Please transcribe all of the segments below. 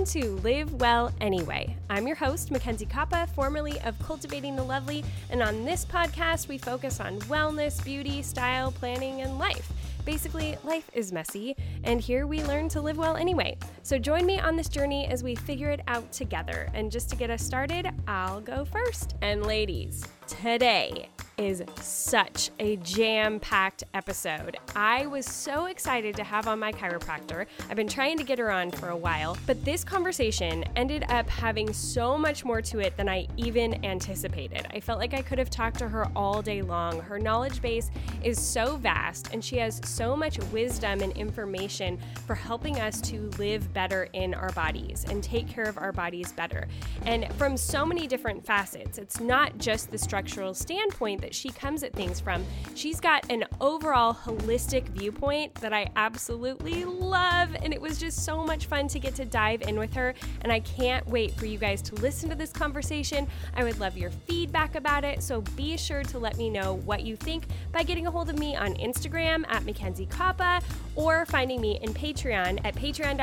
Welcome to Live Well Anyway. I'm your host, Mackenzie Koppa, formerly of Cultivating the Lovely, and on this podcast, we focus on wellness, beauty, style, planning, and life. Basically, life is messy, and here we learn to live well anyway. So join me on this journey as we figure it out together. And just to get us started, I'll go first. And ladies, today is such a jam-packed episode. I was so excited to have on my chiropractor. I've been trying to get her on for a while, but this conversation ended up having so much more to it than I even anticipated. I felt like I could have talked to her all day long. Her knowledge base is so vast, and she has so much wisdom and information for helping us to live better in our bodies and take care of our bodies better. And from so many different facets, it's not just the structural standpoint that she comes at things from. She's got an overall holistic viewpoint that I absolutely love, and it was just so much fun to get to dive in with her, and I can't wait for you guys to listen to this conversation. I would love your feedback about it, so be sure to let me know what you think by getting a hold of me on Instagram at Mackenzie Koppa or finding me in Patreon at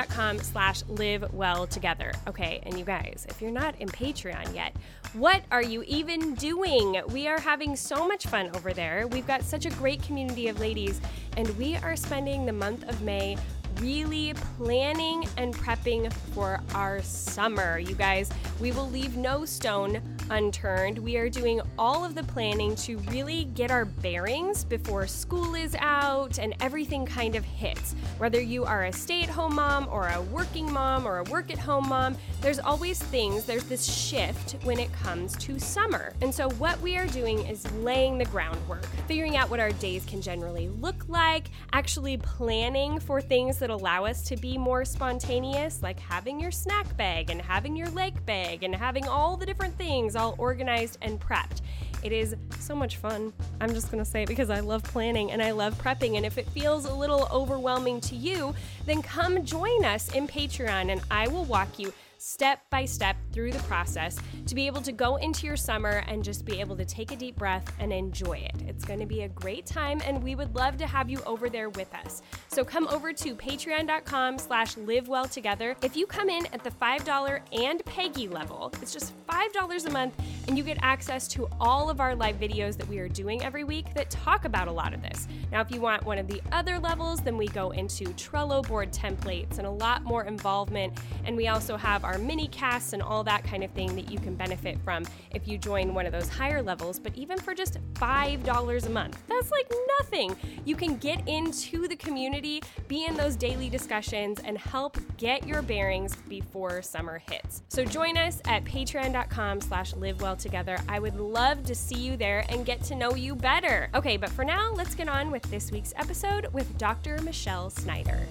patreon.com/livewelltogether. Okay, and you guys, if you're not in Patreon yet, what are you even doing? We are having so much fun over there. We've got such a great community of ladies, and we are spending the month of May really planning and prepping for our summer. You guys, we will leave no stone unturned. We are doing all of the planning to really get our bearings before school is out and everything kind of hits. Whether you are a stay-at-home mom or a working mom or a work-at-home mom, there's always there's this shift when it comes to summer. And so what we are doing is laying the groundwork, figuring out what our days can generally look like, actually planning for things that allow us to be more spontaneous, like having your snack bag and having your leg bag and having all the different things all organized and prepped. It is so much fun. I'm just going to say it because I love planning and I love prepping. And if it feels a little overwhelming to you, then come join us in Patreon and I will walk you step by step through the process to be able to go into your summer and just be able to take a deep breath and enjoy it. It's going to be a great time and we would love to have you over there with us. So come over to patreon.com/livewelltogether. If you come in at the $5 and Peggy level, it's just $5 a month and you get access to all of our live videos that we are doing every week that talk about a lot of this. Now, if you want one of the other levels, then we go into Trello board templates and a lot more involvement. And we also have our mini casts and all that kind of thing that you can benefit from if you join one of those higher levels. But even for just $5 a month, that's like nothing. You can get into the community, be in those daily discussions, and help get your bearings before summer hits. So join us at patreon.com/livewelltogether. I would love to see you there and get to know you better. Okay, but for now, let's get on with this week's episode with Dr. Michelle Snyder.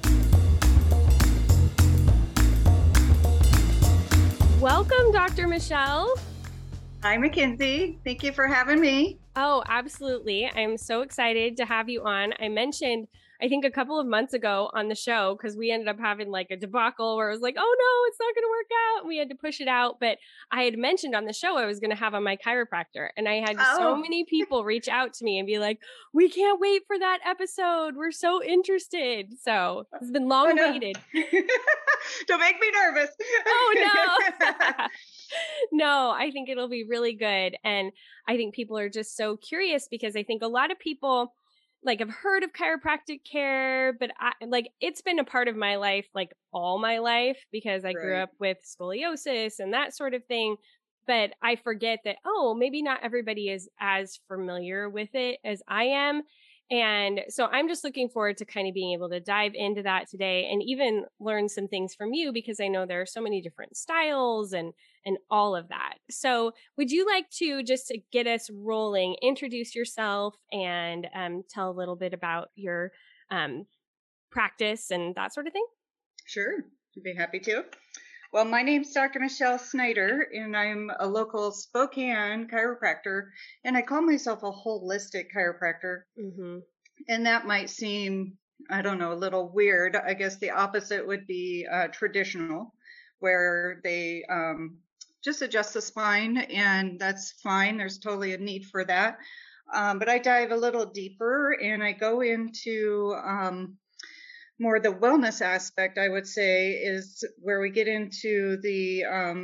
Welcome, Dr. Michelle. Hi, Mackenzie. Thank you for having me. Oh, absolutely. I'm so excited to have you on. I mentioned, I think a couple of months ago on the show, because we ended up having like a debacle where it was like, oh no, it's not going to work out. And we had to push it out. But I had mentioned on the show I was going to have on my chiropractor. And I had so many people reach out to me and be like, we can't wait for that episode. We're so interested. So it's been long waited. Don't make me nervous. Oh, no. No, I think it'll be really good. And I think people are just so curious because I think a lot of people like have heard of chiropractic care, but it's been a part of my life, like all my life, because I grew up with scoliosis and that sort of thing. But I forget that, maybe not everybody is as familiar with it as I am. And so I'm just looking forward to kind of being able to dive into that today and even learn some things from you because I know there are so many different styles and all of that. So would you like to just to get us rolling, introduce yourself and tell a little bit about your practice and that sort of thing? Sure. I'd be happy to. Well, my name's Dr. Michelle Snyder, and I'm a local Spokane chiropractor, and I call myself a holistic chiropractor. Mm-hmm. And that might seem, I don't know, a little weird. I guess the opposite would be traditional, where they just adjust the spine, and that's fine. There's totally a need for that. But I dive a little deeper, and I go into more the wellness aspect, I would say, is where we get into the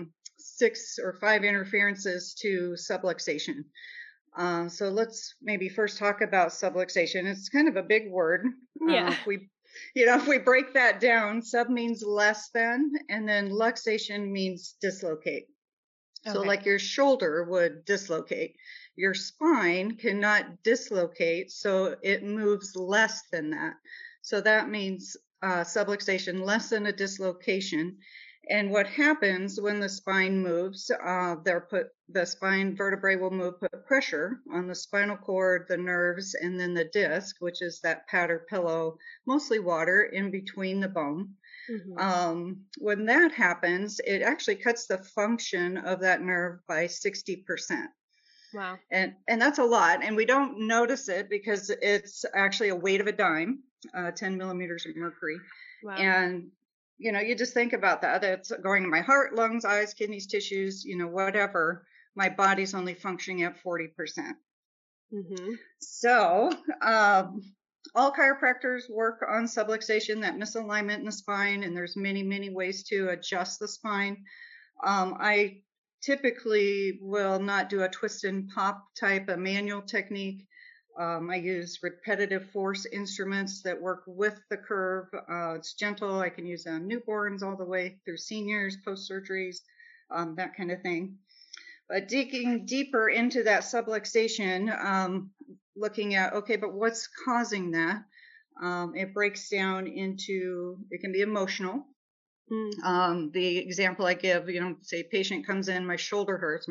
6 or 5 interferences to subluxation. So let's maybe first talk about subluxation. It's kind of a big word. Yeah. If we break that down, sub means less than, and then luxation means dislocate. So like your shoulder would dislocate. Your spine cannot dislocate, so it moves less than that. So that means subluxation, less than a dislocation. And what happens when the spine moves, the spine vertebrae will move, put pressure on the spinal cord, the nerves, and then the disc, which is that pad or pillow, mostly water in between the bone. Mm-hmm. When that happens, it actually cuts the function of that nerve by 60%. Wow. And that's a lot. And we don't notice it because it's actually a weight of a dime, 10 millimeters of mercury. Wow. And, you just think about that. It's going to my heart, lungs, eyes, kidneys, tissues, whatever. My body's only functioning at 40%. Mm-hmm. So, all chiropractors work on subluxation, that misalignment in the spine, and there's many, many ways to adjust the spine. I typically will not do a twist and pop type, a manual technique. I use repetitive force instruments that work with the curve. It's gentle. I can use on newborns all the way through seniors, post-surgeries, that kind of thing. But digging deeper into that subluxation, looking at, okay, but what's causing that? It breaks down into, it can be emotional. The example I give, say patient comes in, my shoulder hurts.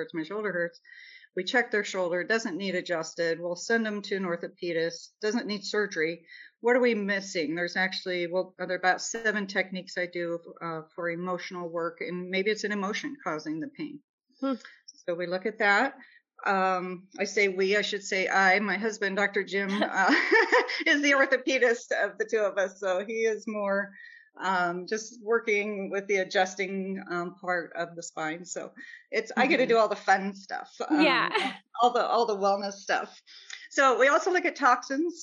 We check their shoulder, it doesn't need adjusted. We'll send them to an orthopedist, doesn't need surgery. What are we missing? There's actually, there are about 7 techniques I do for emotional work, and maybe it's an emotion causing the pain. So we look at that. I say we, I should say I. My husband, Dr. Jim, is the orthopedist of the two of us, so he is more just working with the adjusting part of the spine. So it's I get to do all the fun stuff, all the wellness stuff. So we also look at toxins.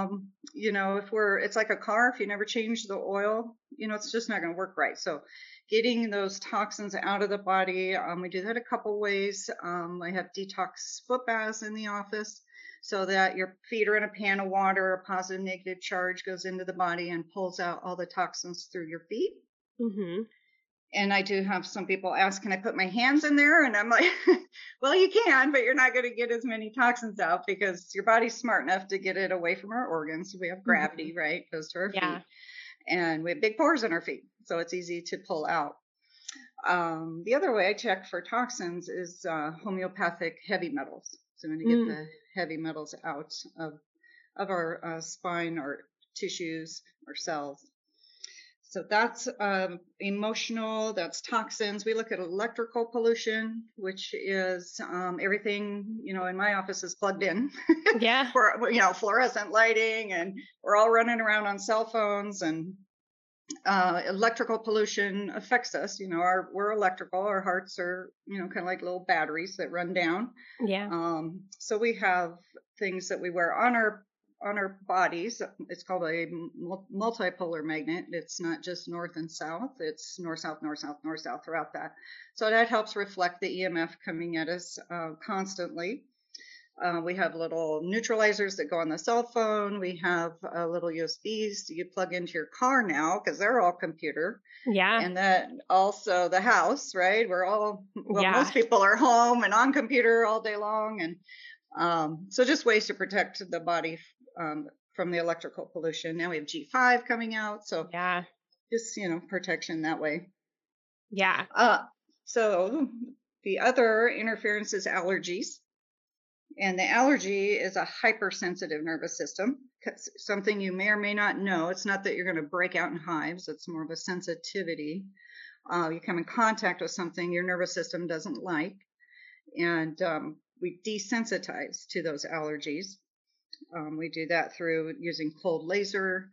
It's like a car. If you never change the oil, it's just not going to work right. So getting those toxins out of the body, we do that a couple ways. I have detox foot baths in the office, so that your feet are in a pan of water, a positive, negative charge goes into the body and pulls out all the toxins through your feet. Mm-hmm. And I do have some people ask, can I put my hands in there? And I'm like, well, you can, but you're not going to get as many toxins out because your body's smart enough to get it away from our organs. We have gravity, right? Goes to our feet. And we have big pores in our feet, so it's easy to pull out. The other way I check for toxins is homeopathic heavy metals. So when you get the heavy metals out of our spine, our tissues, our cells. So that's emotional, that's toxins. We look at electrical pollution, which is everything, in my office is plugged in. Yeah. For, fluorescent lighting, and we're all running around on cell phones, and electrical pollution affects us. We're electrical. Our hearts are, kind of like little batteries that run down. Yeah. So we have things that we wear on our bodies. It's called a multipolar magnet. It's not just north and south. It's north, south, north, south, north, south throughout that. So that helps reflect the EMF coming at us constantly. We have little neutralizers that go on the cell phone. We have little USBs you plug into your car now because they're all computer. Yeah. And then also the house, right? Most people are home and on computer all day long. And so just ways to protect the body from the electrical pollution. Now we have G5 coming out. So just, protection that way. Yeah. So the other interference is allergies. And the allergy is a hypersensitive nervous system, something you may or may not know. It's not that you're going to break out in hives. It's more of a sensitivity. You come in contact with something your nervous system doesn't like, and we desensitize to those allergies. We do that through using cold laser.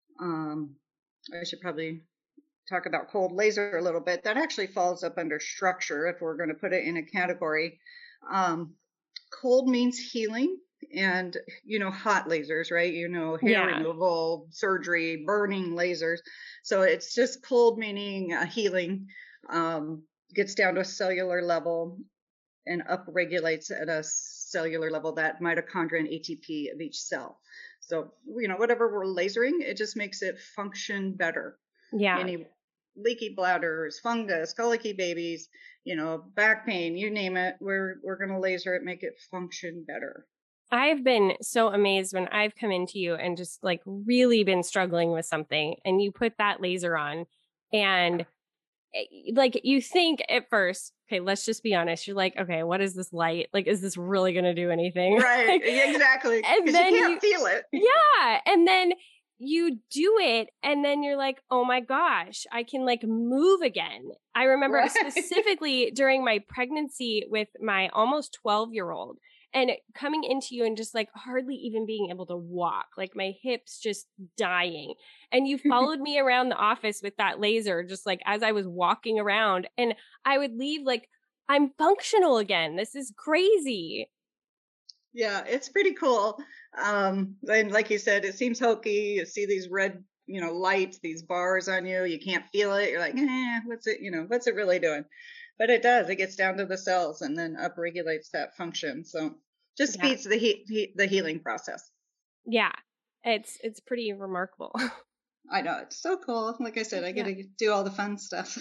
I should probably talk about cold laser a little bit. That actually falls up under structure if we're going to put it in a category. Cold means healing. and, hot lasers, right? Hair removal, surgery, burning lasers. So it's just cold, meaning healing, gets down to a cellular level and upregulates at a cellular level that mitochondria and ATP of each cell. So, whatever we're lasering, it just makes it function better. Yeah. Any leaky bladders, fungus, colicky babies, back pain, you name it, we're going to laser it, make it function better. I've been so amazed when I've come into you and just like really been struggling with something, and you put that laser on, and like you think at first, okay, let's just be honest. You're like, okay, what is this light? Like, is this really going to do anything? Right. Exactly. And then you can't feel it. Yeah. And then you do it, and then you're like, oh my gosh, I can like move again. I remember specifically during my pregnancy with my almost 12-year-old, and coming into you and just like hardly even being able to walk, like my hips just dying. And you followed me around the office with that laser, just like as I was walking around, and I would leave like, I'm functional again. This is crazy. Yeah, it's pretty cool. And like you said, it seems hokey. You see these red, lights, these bars on you. You can't feel it. You're like, what's it really doing? But it does. It gets down to the cells and then upregulates that function. So just speeds the healing process. Yeah, it's pretty remarkable. I know, it's so cool. Like I said, I get to do all the fun stuff.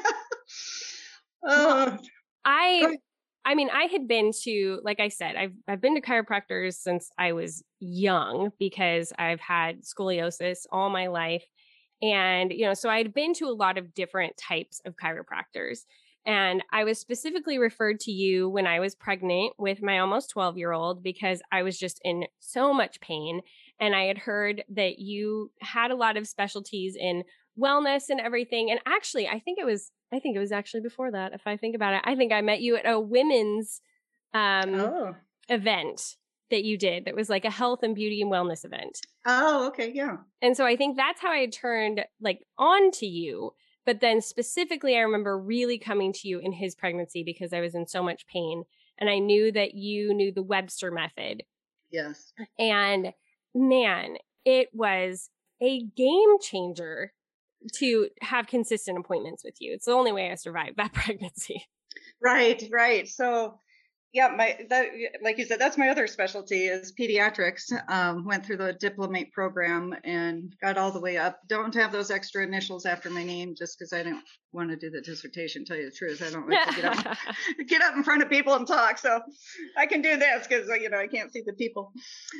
I mean, I had been to, like I said, I've been to chiropractors since I was young because I've had scoliosis all my life. And, so I'd been to a lot of different types of chiropractors. And I was specifically referred to you when I was pregnant with my almost 12-year-old because I was just in so much pain. And I had heard that you had a lot of specialties in wellness and everything. And actually, I think it was actually before that. If I think about it, I think I met you at a women's event that you did. That was like a health and beauty and wellness event. Oh, okay. Yeah. And so I think that's how I had turned like on to you. But then specifically, I remember really coming to you in his pregnancy because I was in so much pain. And I knew that you knew the Webster method. Yes. And man, it was a game changer to have consistent appointments with you. It's the only way I survived that pregnancy. Right. So, yeah, like you said, that's my other specialty is pediatrics. Went through the diplomate program and got all the way up. Don't have those extra initials after my name just because I didn't want to do the dissertation. Tell you the truth, I don't like to get up in front of people and talk. So I can do this because I can't see the people.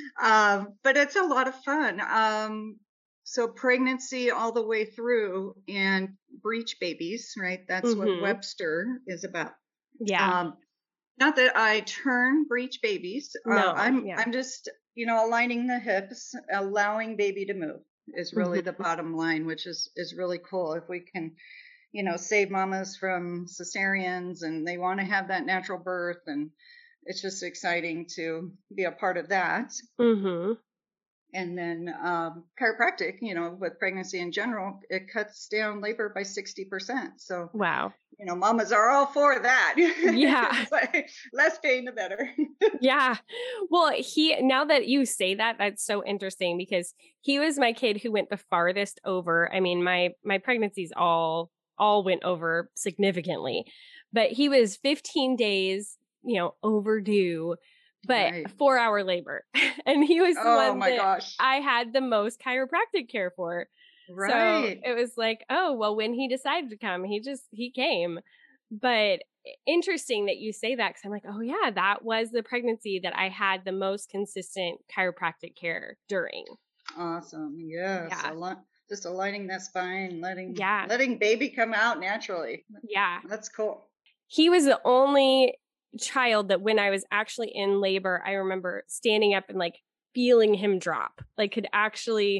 But it's a lot of fun. So pregnancy all the way through and breech babies, right? That's what Webster is about. Yeah. Not that I turn breech babies. No, I'm just, aligning the hips, allowing baby to move is really the bottom line, which is really cool. If we can, save mamas from cesareans and they want to have that natural birth, and it's just exciting to be a part of that. Mm-hmm. And then chiropractic, with pregnancy in general, it cuts down labor by 60%. So, wow. Mamas are all for that. Yeah. Like, less pain, the better. Yeah. Well, now that you say that, that's so interesting because he was my kid who went the farthest over. I mean, my pregnancies all went over significantly, but he was 15 days, overdue. But 4-hour labor. And he was the one that I had the most chiropractic care for. Right. So it was like, oh, well, when he decided to come, he came. But interesting that you say that because I'm like, oh, yeah, that was the pregnancy that I had the most consistent chiropractic care during. Awesome. Yes. Yeah. Just aligning that spine, letting baby come out naturally. Yeah. That's cool. He was the only child that when I was actually in labor, I remember standing up and like feeling him drop, like could actually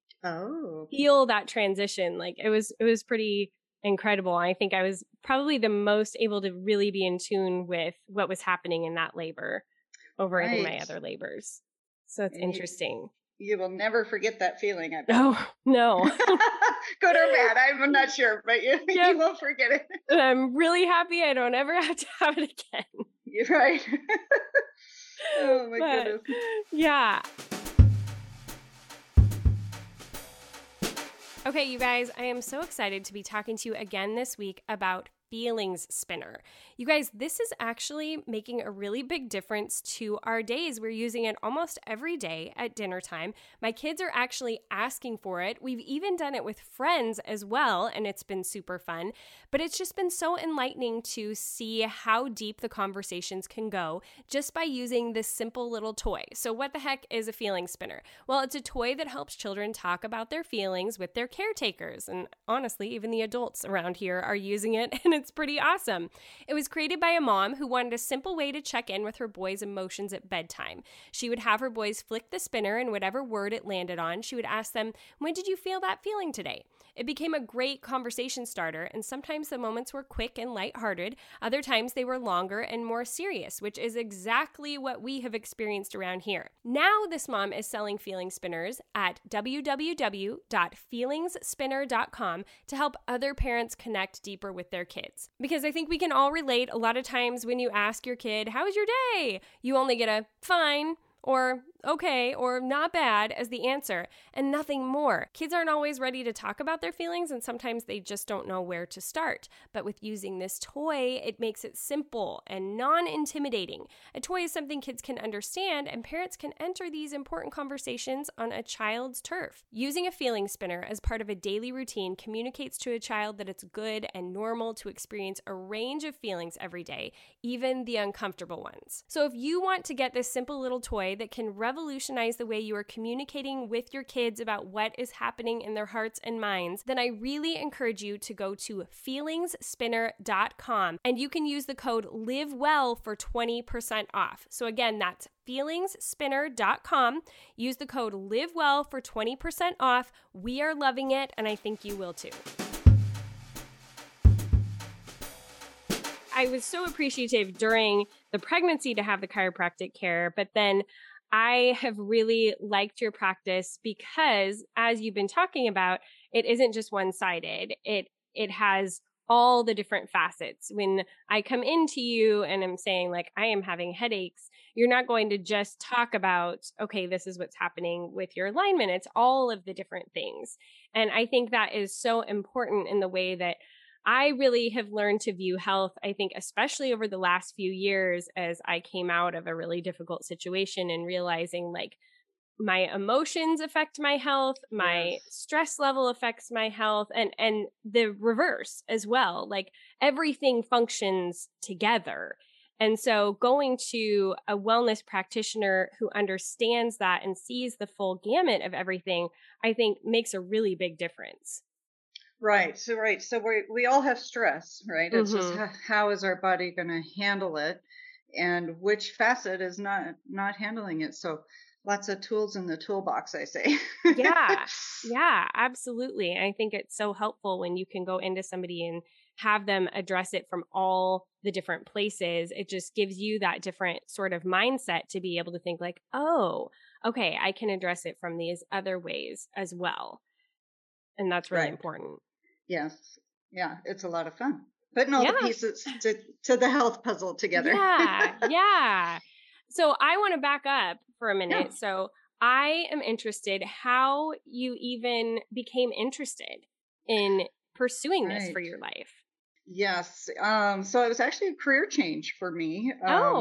feel that transition. Like it was pretty incredible. I think I was probably the most able to really be in tune with what was happening in that labor over any of my other labors. So it's interesting. You will never forget that feeling. Oh, no. Good or bad, I'm not sure, but you won't forget it. And I'm really happy I don't ever have to have it again. You're right. Oh my goodness. Yeah. Okay, you guys, I am so excited to be talking to you again this week about Feelings Spinner. You guys, this is actually making a really big difference to our days. We're using it almost every day at dinner time. My kids are actually asking for it. We've even done it with friends as well, and it's been super fun. But it's just been so enlightening to see how deep the conversations can go just by using this simple little toy. So what the heck is a Feeling Spinner? Well, it's a toy that helps children talk about their feelings with their caretakers. And honestly, even the adults around here are using it, and it's pretty awesome. It was created by a mom who wanted a simple way to check in with her boys' emotions at bedtime. She would have her boys flick the spinner, and whatever word it landed on, she would ask them, "When did you feel that feeling today?" It became a great conversation starter, and sometimes the moments were quick and lighthearted. Other times they were longer and more serious, which is exactly what we have experienced around here. Now this mom is selling Feeling Spinners at www.feelingsspinner.com to help other parents connect deeper with their kids. Because I think we can all relate. A lot of times when you ask your kid, "How was your day?" you only get a "fine," or "okay," or "not bad" as the answer, and nothing more. Kids aren't always ready to talk about their feelings, and sometimes they just don't know where to start. But with using this toy, it makes it simple and non-intimidating. A toy is something kids can understand, and parents can enter these important conversations on a child's turf. Using a Feeling Spinner as part of a daily routine communicates to a child that it's good and normal to experience a range of feelings every day, even the uncomfortable ones. So if you want to get this simple little toy that can revolutionize the way you are communicating with your kids about what is happening in their hearts and minds, then I really encourage you to go to feelingsspinner.com, and you can use the code LIVEWELL for 20% off. So again, that's feelingsspinner.com. Use the code LIVEWELL for 20% off. We are loving it, and I think you will too. I was so appreciative during the pregnancy to have the chiropractic care, but then I have really liked your practice because, as you've been talking about, it isn't just one-sided. It has all the different facets. When I come into you and I'm saying, like, I am having headaches, you're not going to just talk about, okay, this is what's happening with your alignment. It's all of the different things. And I think that is so important in the way that I really have learned to view health, I think, especially over the last few years as I came out of a really difficult situation and realizing, like, my emotions affect my health, my stress level affects my health, and the reverse as well. Like, everything functions together. And so going to a wellness practitioner who understands that and sees the full gamut of everything, I think makes a really big difference. Right. So we all have stress, right? It's just how is our body going to handle it, and which facet is not handling it. So lots of tools in the toolbox, I say. Yeah, absolutely. I think it's so helpful when you can go into somebody and have them address it from all the different places. It just gives you that different sort of mindset to be able to think like, oh, okay, I can address it from these other ways as well. And that's really important. Yes. Yeah. It's a lot of fun. Putting all the pieces to the health puzzle together. Yeah. So I want to back up for a minute. Yeah. So I am interested how you even became interested in pursuing this for your life. Yes. So it was actually a career change for me.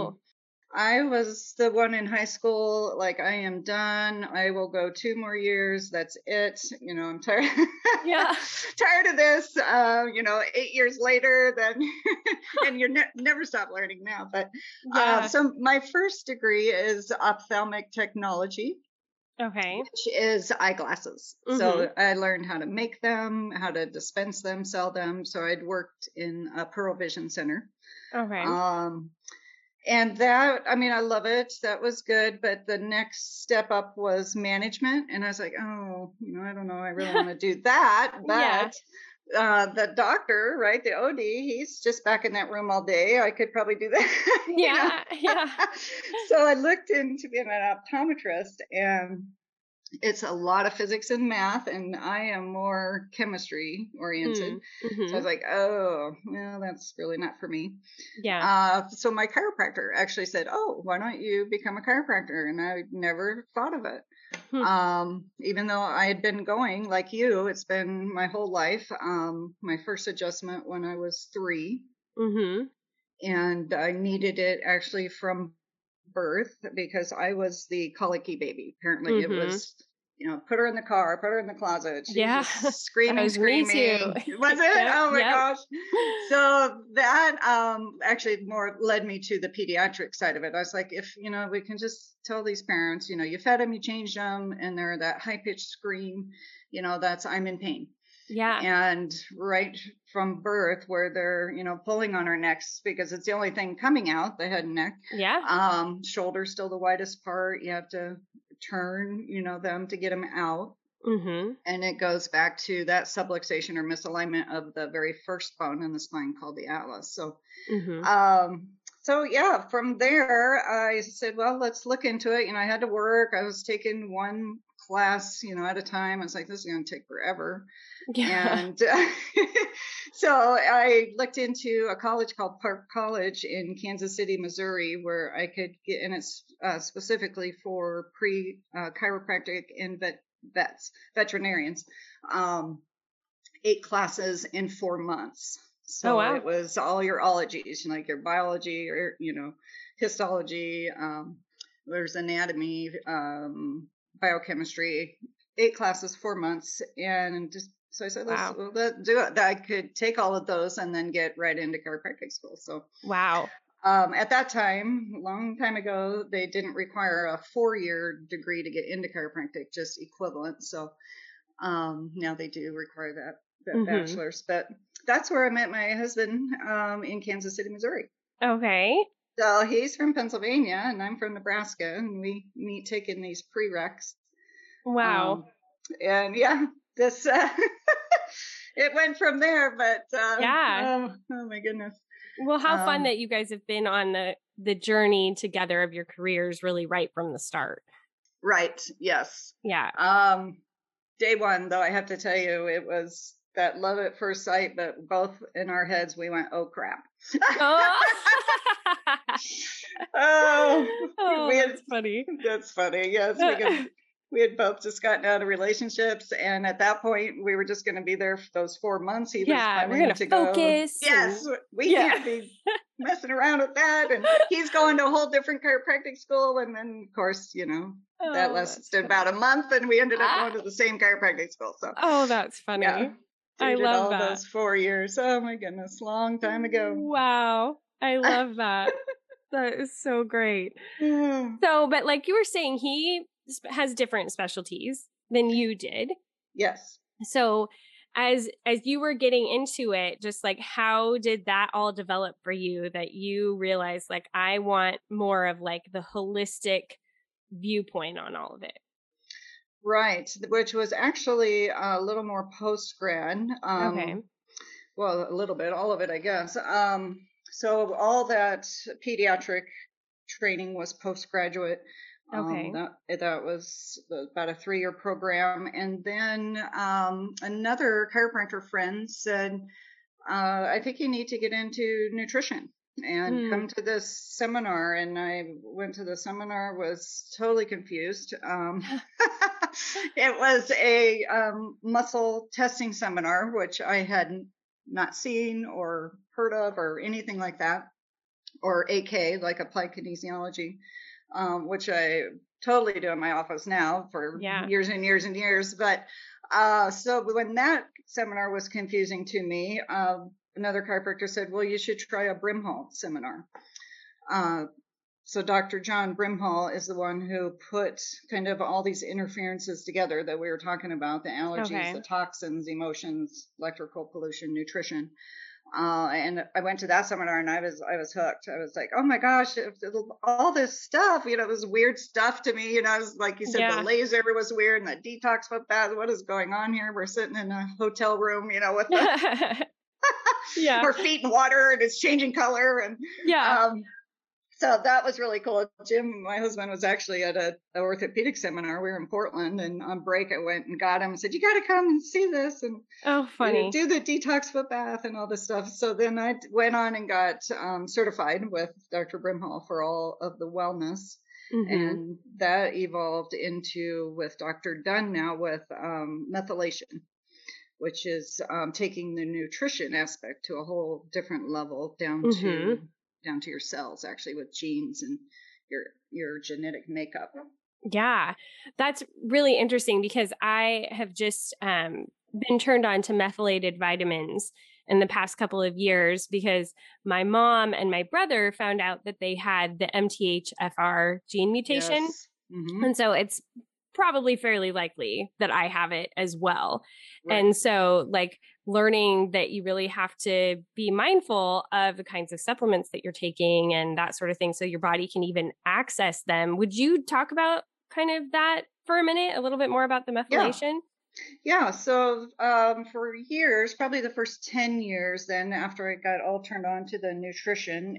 I was the one in high school, like, I am done. I will go 2 more years. That's it. You know, I'm tired. Tired of this. 8 years later, then, and you never stop learning now. But so my first degree is ophthalmic technology. Okay. Which is eyeglasses. So I learned how to make them, how to dispense them, sell them. So I'd worked in a Pearl Vision Center. Okay. And that, I mean, I love it. That was good. But the next step up was management. And I was like, oh, I don't know. I really want to do that. But the doctor, right, the OD, he's just back in that room all day. I could probably do that. So I looked into being an optometrist, and it's a lot of physics and math, and I am more chemistry oriented. Mm-hmm. So I was like, oh, well, that's really not for me. Yeah. So my chiropractor actually said, oh, why don't you become a chiropractor? And I never thought of it. Even though I had been going like you, it's been my whole life. My first adjustment when I was 3. Mm-hmm. And I needed it actually from birth because I was the colicky baby. Apparently it was, put her in the car, put her in the closet. She was just screaming. Me too. Was it? Yep, oh my gosh. So that actually more led me to the pediatric side of it. I was like, if, we can just tell these parents, you fed them, you changed them, and they're that high pitched scream, that's I'm in pain. Yeah. And right from birth where they're, pulling on our necks because it's the only thing coming out, the head and neck. Yeah. Shoulder's still the widest part. You have to turn, them to get them out. Mm-hmm. And it goes back to that subluxation or misalignment of the very first bone in the spine called the atlas. So, so yeah, from there I said, well, let's look into it. I had to work. I was taking one class, at a time. I was like, this is going to take forever. Yeah. And so I looked into a college called Park College in Kansas City, Missouri, where I could get, and it's specifically for chiropractic and veterinarians, 8 classes in 4 months. So it was all your ologies, like your biology or, histology, there's anatomy, biochemistry, 8 classes, 4 months. And just, so I said, let's do it. I could take all of those and then get right into chiropractic school. So, at that time, a long time ago, they didn't require a 4-year degree to get into chiropractic, just equivalent. So, now they do require that bachelor's, but that's where I met my husband, in Kansas City, Missouri. Okay. So he's from Pennsylvania and I'm from Nebraska, and we meet taking these prereqs. Wow. And yeah, this, it went from there, but, oh my goodness. Well, how fun that you guys have been on the journey together of your careers really right from the start. Right. Yes. Yeah. Day one, though, I have to tell you, it was that love at first sight, but both in our heads, we went, oh, crap. That's funny. That's funny. Yes. Because we had both just gotten out of relationships. And at that point, we were just going to be there for those 4 months. He was planning to focus. Go. Yes. We can't be messing around with that. And he's going to a whole different chiropractic school. And then, of course, that lasted about a month. And we ended up going to the same chiropractic school. So. Oh, that's funny. Yeah. I love that. Those 4 years. Oh, my goodness. Long time ago. Wow. I love that. That is so great. So, but like you were saying, he has different specialties than you did. Yes. So as you were getting into it, just like how did that all develop for you that you realized like I want more of like the holistic viewpoint on all of it? Right, which was actually a little more post-grad. Okay. Well, a little bit, all of it, I guess. So all that pediatric training was postgraduate. Okay. That was about a 3-year program. And then another chiropractor friend said, I think you need to get into nutrition and come to this seminar. And I went to the seminar, was totally confused. It was a muscle testing seminar, which I had not seen or heard of or anything like that, or AK, like applied kinesiology, which I totally do in my office now for years and years and years. But so when that seminar was confusing to me, another chiropractor said, well, you should try a Brimhall seminar. So Dr. John Brimhall is the one who put kind of all these interferences together that we were talking about, the allergies, the toxins, emotions, electrical pollution, nutrition. And I went to that seminar and I was hooked. I was like, oh my gosh, all this stuff, it was weird stuff to me. I was like, you said, the laser was weird and the detox was bad. What is going on here? We're sitting in a hotel room, with our feet in water and it's changing color. And, So that was really cool. Jim, my husband, was actually at an orthopedic seminar. We were in Portland, and on break I went and got him and said, you got to come and see this and funny. Do the detox foot bath and all this stuff. So then I went on and got certified with Dr. Brimhall for all of the wellness. Mm-hmm. And that evolved into, with Dr. Dunn now, with methylation, which is taking the nutrition aspect to a whole different level, down to your cells, actually, with genes and your genetic makeup. Yeah, that's really interesting because I have just been turned on to methylated vitamins in the past couple of years because my mom and my brother found out that they had the MTHFR gene mutation. Yes. Mm-hmm. And so it's probably fairly likely that I have it as well. Right. And so like learning that you really have to be mindful of the kinds of supplements that you're taking and that sort of thing so your body can even access them. Would you talk about kind of that for a minute, a little bit more about the methylation? Yeah. So for years, probably the first 10 years, then after I got all turned on to the nutrition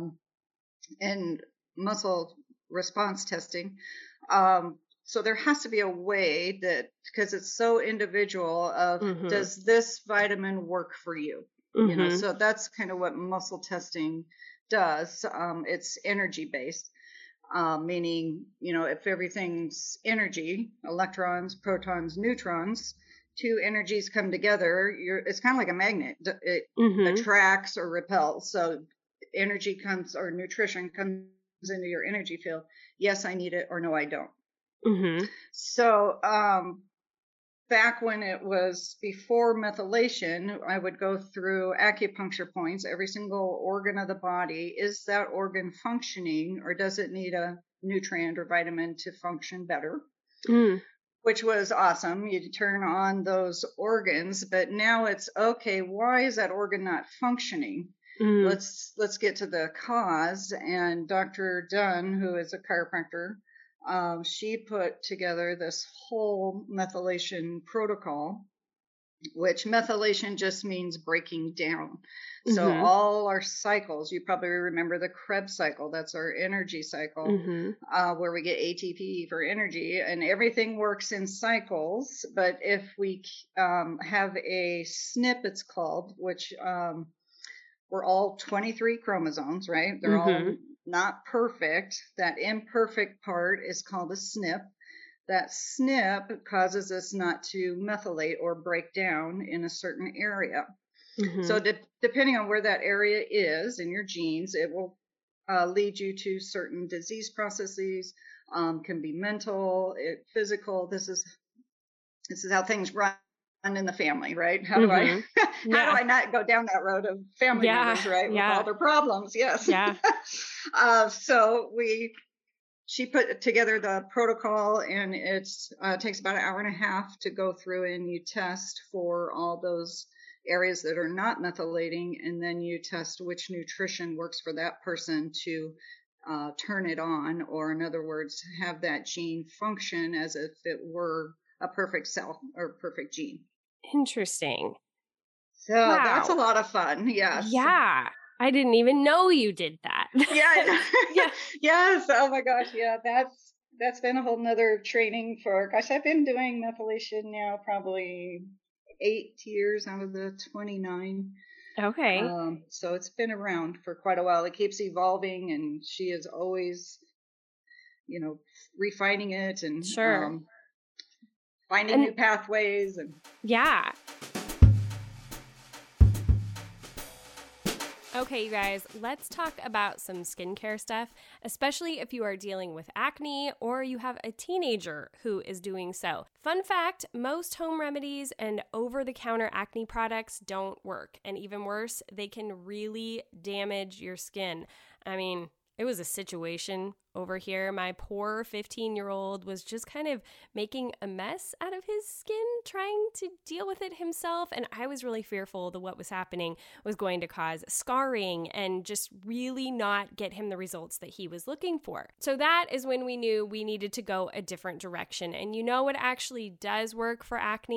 and muscle response testing, so there has to be a way that, because it's so individual, of does this vitamin work for you? You know, so that's kind of what muscle testing does. It's energy based, meaning, you know, if everything's energy, electrons, protons, neutrons, two energies come together, it's kind of like a magnet. It attracts or repels. So energy comes, or nutrition comes into your energy field. Yes, I need it, or no, I don't. Mm-hmm. So back when it was before methylation, I would go through acupuncture points, every single organ of the body. Is that organ functioning, or does it need a nutrient or vitamin to function better? Which was awesome. You turn on those organs, but now it's, okay, why is that organ not functioning? Let's get to the cause. And Dr. Dunn, who is a chiropractor, she put together this whole methylation protocol, which methylation just means breaking down. So all our cycles, you probably remember the Krebs cycle, that's our energy cycle, where we get ATP for energy, and everything works in cycles. But if we have a SNP, it's called, which we're all 23 chromosomes, right? They're all not perfect. That imperfect part is called a SNP. That SNP causes us not to methylate or break down in a certain area. So depending on where that area is in your genes, it will lead you to certain disease processes, can be mental, physical. This is how things run in the family, right? How do I how do I not go down that road of family members, right? With all their problems. Yes. Yeah. So she put together the protocol, and it takes about an hour and a half to go through, and you test for all those areas that are not methylating, and then you test which nutrition works for that person to turn it on, or in other words, have that gene function as if it were a perfect cell or perfect gene. Interesting. So that's a lot of fun. Yes. Yeah. I didn't even know you did that. Yeah. Yes. Oh my gosh. Yeah. That's been a whole nother training for, gosh, I've been doing methylation now probably 8 years out of the 29. Okay. So it's been around for quite a while. It keeps evolving, and she is always, you know, refining it and finding new pathways. And yeah. Okay, you guys, let's talk about some skincare stuff, especially if you are dealing with acne or you have a teenager who is doing so. Fun fact, most home remedies and over-the-counter acne products don't work. And even worse, they can really damage your skin. I mean, it was a situation over here. My poor 15-year-old was just kind of making a mess out of his skin, trying to deal with it himself. And I was really fearful that what was happening was going to cause scarring and just really not get him the results that he was looking for. So that is when we knew we needed to go a different direction. And you know what actually does work for acne?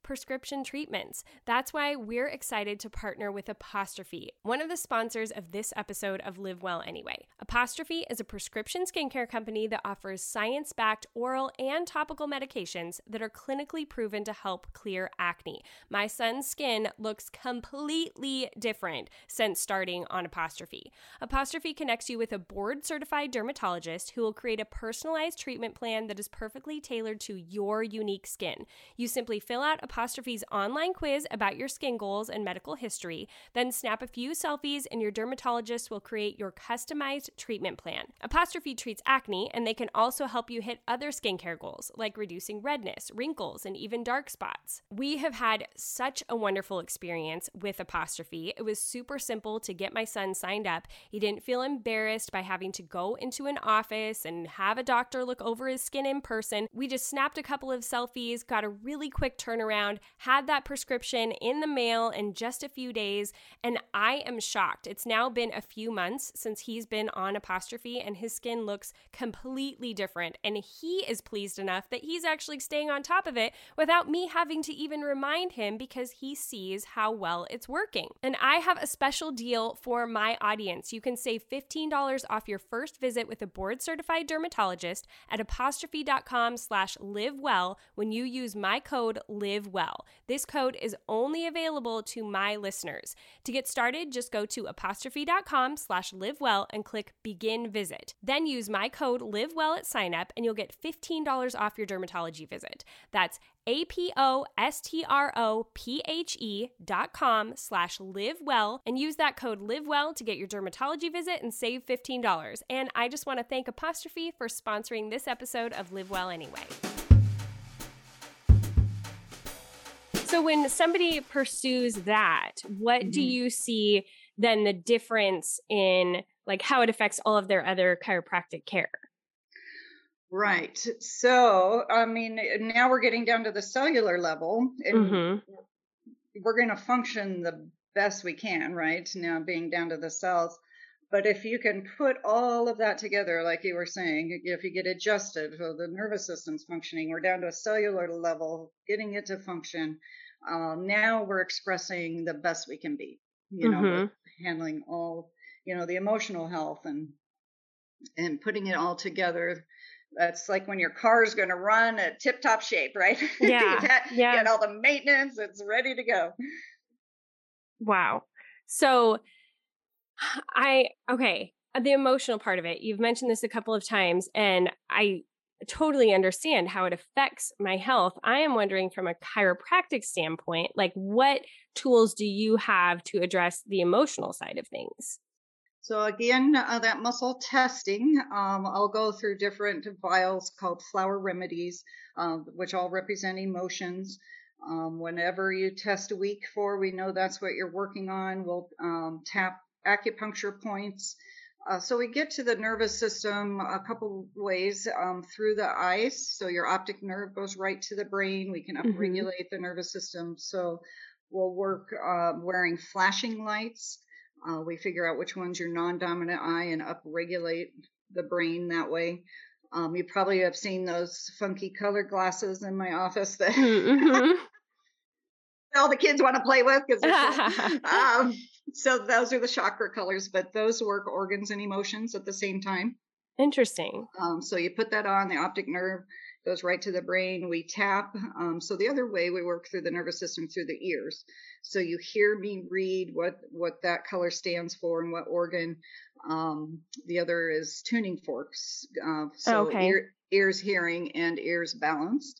prescription treatments. That's why we're excited to partner with Apostrophe, one of the sponsors of this episode of Live Well Anyway. Apostrophe is a prescription skincare company that offers science-backed oral and topical medications that are clinically proven to help clear acne. My son's skin looks completely different since starting on Apostrophe. Apostrophe connects you with a board-certified dermatologist who will create a personalized treatment plan that is perfectly tailored to your unique skin. You simply fill out Apostrophe's online quiz about your skin goals and medical history, then snap a few selfies and your dermatologist will create your customized treatment plan. Apostrophe treats acne, and they can also help you hit other skincare goals like reducing redness, wrinkles, and even dark spots. We have had such a wonderful experience with Apostrophe. It was super simple to get my son signed up. He didn't feel embarrassed by having to go into an office and have a doctor look over his skin in person. We just snapped a couple of selfies, got a really quick turnaround, had that prescription in the mail in just a few days, and I am shocked. It's now been a few months since he's been on Apostrophe, and his skin looks completely different, and he is pleased enough that he's actually staying on top of it without me having to even remind him because he sees how well it's working. And I have a special deal for my audience. You can save $15 off your first visit with a board-certified dermatologist at apostrophe.com/livewell when you use my code LIVEWELL. This code is only available to my listeners. To get started, just go to apostrophe.com/livewell and click begin visit. Then use my code LIVEWELL at sign up and you'll get $15 off your dermatology visit. That's apostrophe.com/livewell and use that code LIVEWELL to get your dermatology visit and save $15. And I just want to thank Apostrophe for sponsoring this episode of Live Well Anyway. So when somebody pursues that, what do you see then the difference in like how it affects all of their other chiropractic care? Right. So, I mean, now we're getting down to the cellular level, and we're going to function the best we can, right? Now being down to the cells. But if you can put all of that together, like you were saying, if you get adjusted, so the nervous system's functioning, we're down to a cellular level, getting it to function. Now we're expressing the best we can be, with handling all, the emotional health and putting it all together. That's like when your car is going to run at tip-top shape, right? Yeah. You get all the maintenance, it's ready to go. Wow. So the emotional part of it, you've mentioned this a couple of times, and I totally understand how it affects my health. I am wondering from a chiropractic standpoint, like what tools do you have to address the emotional side of things? So again, that muscle testing, I'll go through different vials called flower remedies, which all represent emotions. Whenever you test a week for, we know that's what you're working on. We'll tap acupuncture points. So we get to the nervous system a couple ways, through the eyes. So your optic nerve goes right to the brain. We can upregulate the nervous system. So we'll work wearing flashing lights. We figure out which one's your non-dominant eye and upregulate the brain that way. You probably have seen those funky colored glasses in my office that all the kids want to play with because so those are the chakra colors, but those work organs and emotions at the same time. Interesting. So you put that on, the optic nerve goes right to the brain. We tap. So the other way we work through the nervous system through the ears. So you hear me read what that color stands for and what organ. The other is tuning forks. Ears hearing and ears balanced.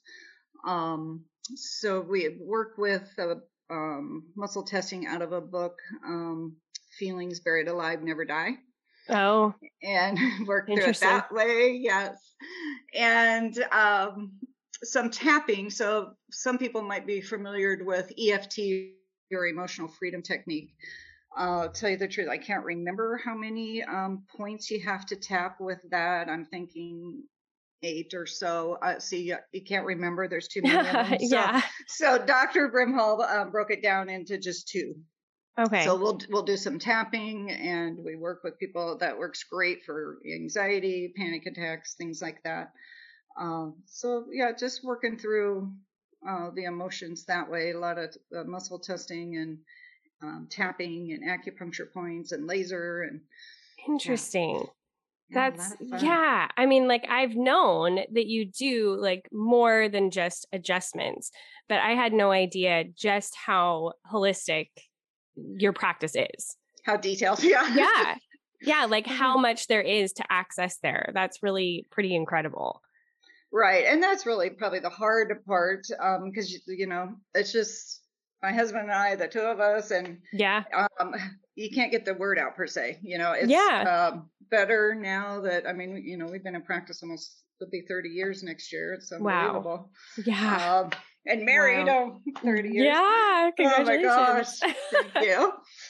So we work with muscle testing out of a book, Feelings Buried Alive Never Die. Oh, and work through it that way. Yes. And some tapping. So some people might be familiar with EFT or emotional freedom technique. I'll tell you the truth, I can't remember how many points you have to tap with that. I'm thinking 8 or so. See, you can't remember. There's too many of them. So Dr. Brimhall broke it down into just 2. Okay. So we'll do some tapping, and we work with people. That works great for anxiety, panic attacks, things like that. So yeah, just working through the emotions that way. A lot of muscle testing and tapping and acupuncture points and laser and interesting. Yeah. That's yeah. I mean, like I've known that you do like more than just adjustments, but I had no idea just how holistic your practice is. How detailed, yeah. Yeah. Yeah, like how much there is to access there. That's really pretty incredible. Right. And that's really probably the hard part because, it's just my husband and I, the two of us, and you can't get the word out per se. It's better now that, I mean, we've been in practice almost, it'll be 30 years next year. It's unbelievable. Wow. Yeah. And married 30 years. Yeah. Congratulations. Oh my gosh. Thank you.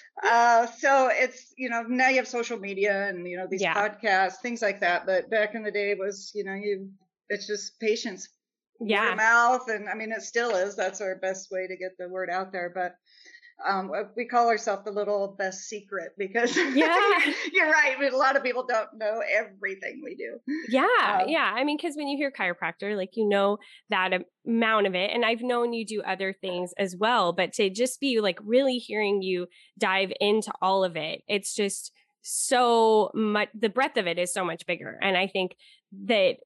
So it's, now you have social media and, these podcasts, things like that. But back in the day was, it's just patience, word of mouth. And I mean, it still is. That's our best way to get the word out there. But we call ourselves the little best secret because you're right. I mean, a lot of people don't know everything we do. Yeah. I mean, because when you hear chiropractor, like, that amount of it. And I've known you do other things as well. But to just be like really hearing you dive into all of it, it's just so much. The breadth of it is so much bigger. And I think that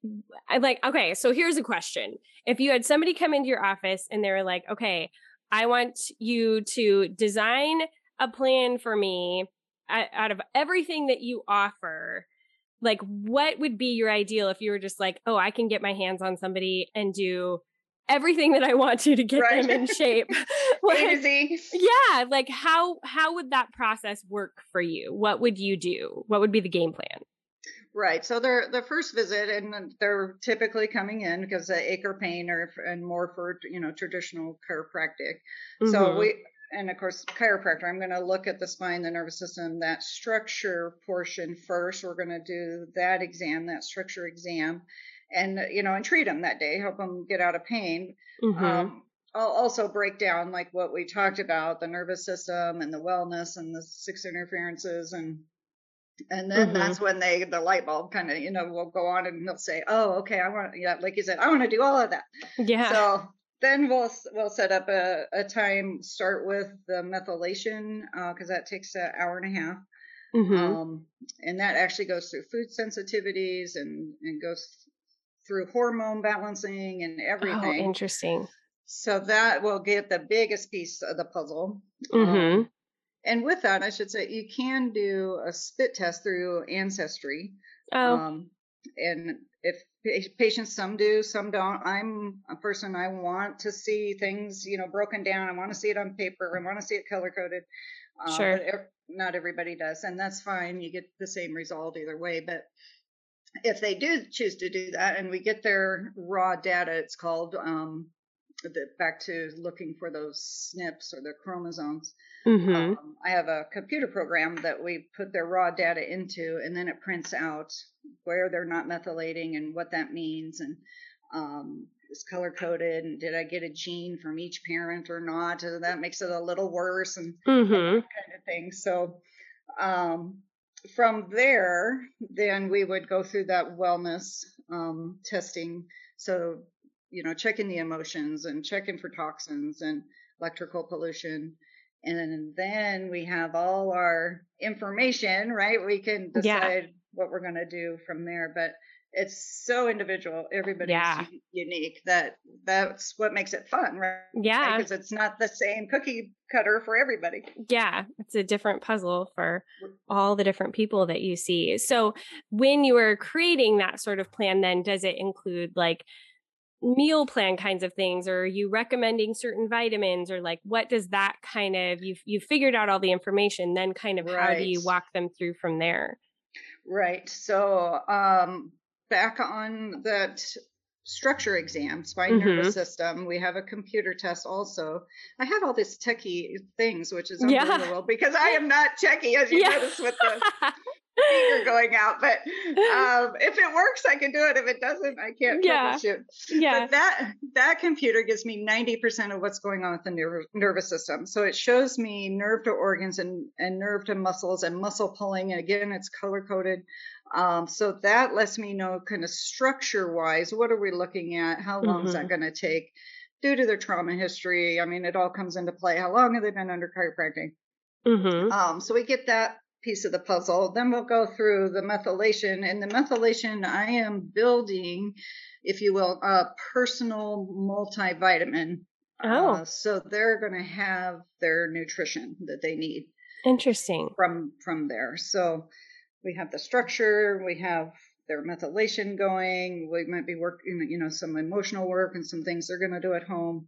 okay, so here's a question. If you had somebody come into your office and they were like, okay, I want you to design a plan for me out of everything that you offer, like what would be your ideal if you were just like, oh, I can get my hands on somebody and do everything that I want to get them in shape. Easy. Yeah. Like how would that process work for you? What would you do? What would be the game plan? Right. So they're the first visit, and they're typically coming in because of ache or pain and more for, traditional chiropractic. Mm-hmm. So and of course, chiropractor, I'm going to look at the spine, the nervous system, that structure portion first. We're going to do that exam, that structure exam, and, and treat them that day, help them get out of pain. Mm-hmm. I'll also break down like what we talked about, the nervous system and the wellness and the 6 interferences and then that's when the light bulb kind of, will go on and they'll say, oh, okay, I want to, like you said, I want to do all of that. Yeah. So then we'll set up a time, start with the methylation, because that takes an hour and a half. Mm-hmm. And that actually goes through food sensitivities and goes through hormone balancing and everything. Oh, interesting. So that will get the biggest piece of the puzzle. Mm-hmm. And with that, I should say, you can do a spit test through Ancestry. Oh. And if patients, some do, some don't. I'm a person, I want to see things, broken down. I want to see it on paper. I want to see it color-coded. Sure. But not everybody does. And that's fine. You get the same result either way. But if they do choose to do that and we get their raw data, it's called, back to looking for those SNPs or the chromosomes. Mm-hmm. I have a computer program that we put their raw data into, and then it prints out where they're not methylating and what that means, and it's color coded. And did I get a gene from each parent or not? And that makes it a little worse, and that kind of thing. So from there, then we would go through that wellness testing. So checking the emotions and checking for toxins and electrical pollution. And then we have all our information, right? We can decide what we're going to do from there. But it's so individual. Everybody's unique. That's what makes it fun, right? Yeah. Because it's not the same cookie cutter for everybody. Yeah. It's a different puzzle for all the different people that you see. So when you were creating that sort of plan, then does it include like meal plan kinds of things, or are you recommending certain vitamins, or like what does that kind of, you've figured out all the information, then kind of how do you walk them through from there? Right. So back on that structure exam, spine nervous system, we have a computer test also. I have all these techie things, which is unbelievable because I am not techie, as you notice with the finger going out, but if it works, I can do it. If it doesn't, I can't troubleshoot. Yeah. But that computer gives me 90% of what's going on with the nervous system. So it shows me nerve to organs and nerve to muscles and muscle pulling. And again, it's color coded. So that lets me know kind of structure wise, what are we looking at? How long is that going to take? due to their trauma history. I mean, it all comes into play. How long have they been under chiropractic? Mm-hmm. So we get that piece of the puzzle. Then we'll go through the methylation. And the methylation, I am building, if you will, a personal multivitamin. Oh. So they're going to have their nutrition that they need. Interesting. From there. So we have the structure, we have their methylation going, we might be working, some emotional work and some things they're going to do at home.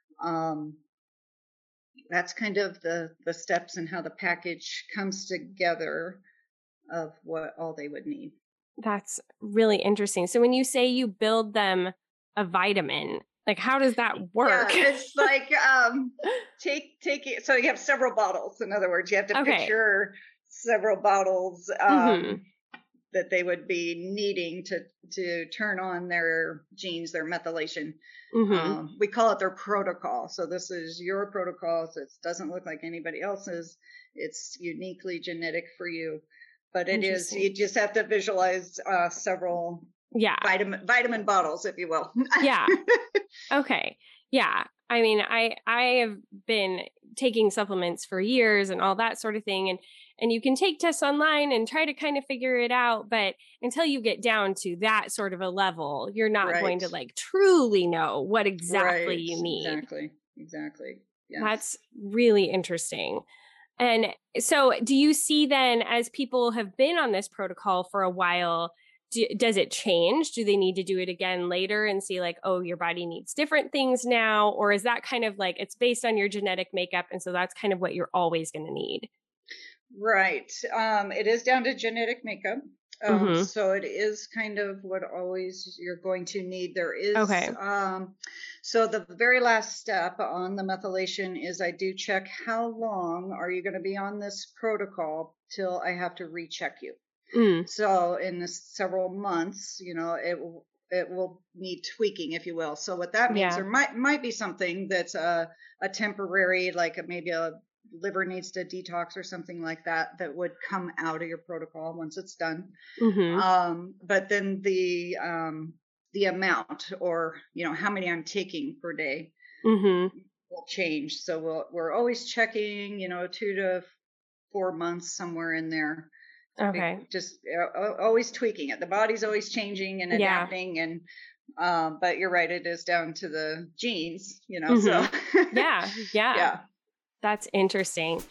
That's kind of the steps and how the package comes together of what all they would need. That's really interesting. So when you say you build them a vitamin, like how does that work? Yeah, it's like take it. So you have several bottles. In other words, you have to picture several bottles that they would be needing to turn on their genes, their methylation. Mm-hmm. We call it their protocol. So this is your protocol. So it doesn't look like anybody else's. It's uniquely genetic for you. But it is, you just have to visualize several vitamin bottles, if you will. Yeah. Okay. Yeah. I mean, I have been taking supplements for years and all that sort of thing. And you can take tests online and try to kind of figure it out. But until you get down to that sort of a level, you're not going to like truly know what exactly you need. Exactly. Yes. That's really interesting. And so do you see then, as people have been on this protocol for a while, does it change? Do they need to do it again later and see like, oh, your body needs different things now? Or is that kind of like, it's based on your genetic makeup, and so that's kind of what you're always going to need? Right. It is down to genetic makeup. So it is kind of what always you're going to need. There is, so the very last step on the methylation is I do check how long are you going to be on this protocol till I have to recheck you. So in the several months, it will need tweaking, if you will. So what that means, there might be something that's a temporary, like maybe a liver needs to detox or something like that would come out of your protocol once it's done. But then the amount, or how many I'm taking per day will change. So we're always checking 2 to 4 months, somewhere in there. Okay. Just always tweaking it. The body's always changing and adapting, and but you're right, it is down to the genes, so yeah. That's interesting.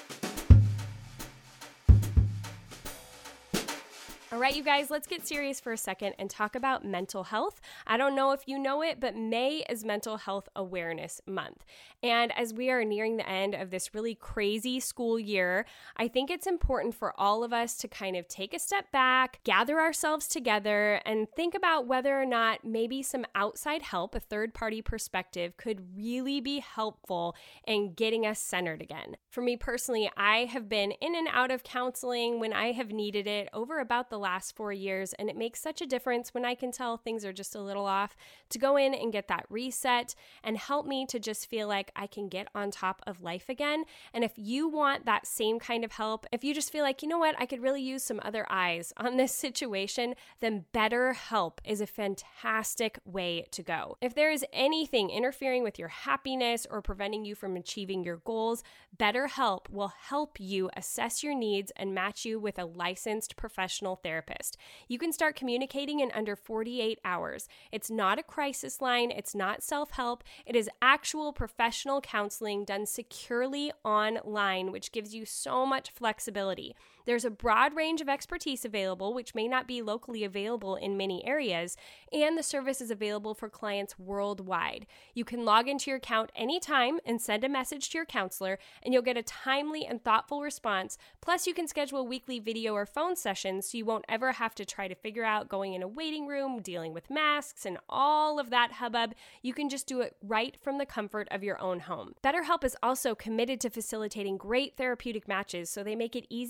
All right, you guys, let's get serious for a second and talk about mental health. I don't know if you know it, but May is Mental Health Awareness Month. And as we are nearing the end of this really crazy school year, I think it's important for all of us to kind of take a step back, gather ourselves together, and think about whether or not maybe some outside help, a third-party perspective, could really be helpful in getting us centered again. For me personally, I have been in and out of counseling when I have needed it over about the last 4 years, and it makes such a difference when I can tell things are just a little off to go in and get that reset and help me to just feel like I can get on top of life again. And if you want that same kind of help, if you just feel like, you know what, I could really use some other eyes on this situation, then BetterHelp is a fantastic way to go. If there is anything interfering with your happiness or preventing you from achieving your goals, BetterHelp will help you assess your needs and match you with a licensed professional therapist. You can start communicating in under 48 hours. It's not a crisis line. It's not self-help. It is actual professional counseling done securely online, which gives you so much flexibility. There's a broad range of expertise available, which may not be locally available in many areas, and the service is available for clients worldwide. You can log into your account anytime and send a message to your counselor, and you'll get a timely and thoughtful response. Plus, you can schedule weekly video or phone sessions so you won't ever have to try to figure out going in a waiting room, dealing with masks, and all of that hubbub. You can just do it right from the comfort of your own home. BetterHelp is also committed to facilitating great therapeutic matches, so they make it easy and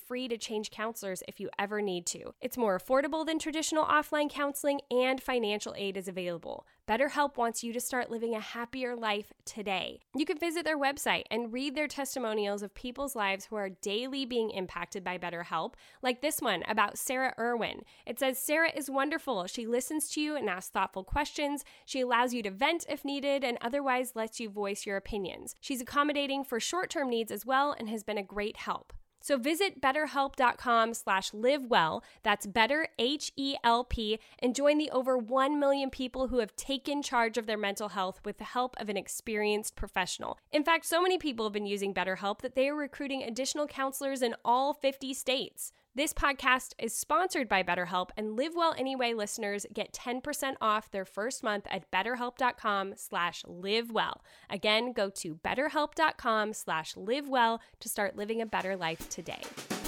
free to change counselors if you ever need to. It's more affordable than traditional offline counseling, and financial aid is available. BetterHelp wants you to start living a happier life today. You can visit their website and read their testimonials of people's lives who are daily being impacted by BetterHelp, like this one about Sarah Irwin. It says, Sarah is wonderful. She listens to you and asks thoughtful questions. She allows you to vent if needed and otherwise lets you voice your opinions. She's accommodating for short-term needs as well and has been a great help. So visit betterhelp.com/livewell, that's better, H-E-L-P, and join the over 1 million people who have taken charge of their mental health with the help of an experienced professional. In fact, so many people have been using BetterHelp that they are recruiting additional counselors in all 50 states. This podcast is sponsored by BetterHelp, and Live Well Anyway listeners get 10% off their first month at betterhelp.com/livewell. Again, go to betterhelp.com/livewell to start living a better life today.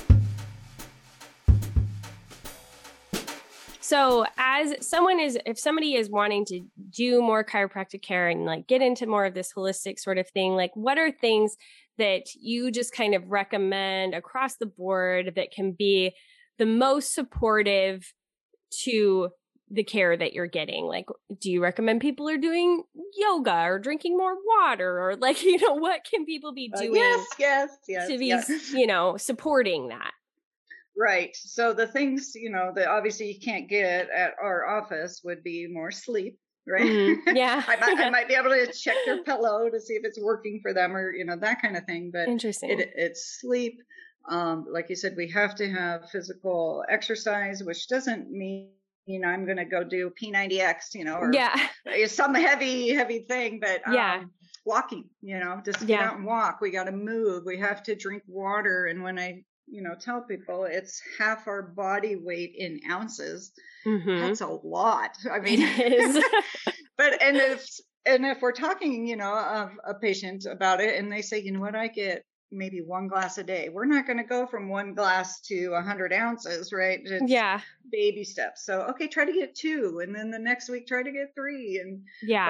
So if somebody is wanting to do more chiropractic care and like get into more of this holistic sort of thing, like what are things that you just kind of recommend across the board that can be the most supportive to the care that you're getting? Like, do you recommend people are doing yoga or drinking more water, or like, what can people be doing yes, to be, supporting that? Right. So the things, that obviously you can't get at our office would be more sleep, right? Mm-hmm. Yeah. I might be able to check their pillow to see if it's working for them or, that kind of thing. But interesting. It's sleep. Like you said, we have to have physical exercise, which doesn't mean I'm going to go do P90X, or some heavy thing, but walking, just get out and walk. We got to move. We have to drink water. And when I tell people it's half our body weight in ounces. Mm-hmm. That's a lot. I mean, it is. But if we're talking, of a patient about it, and they say, what, I get maybe one glass a day. We're not going to go from one glass to 100 ounces, right? It's baby steps. So, okay, try to get 2, and then the next week try to get 3, and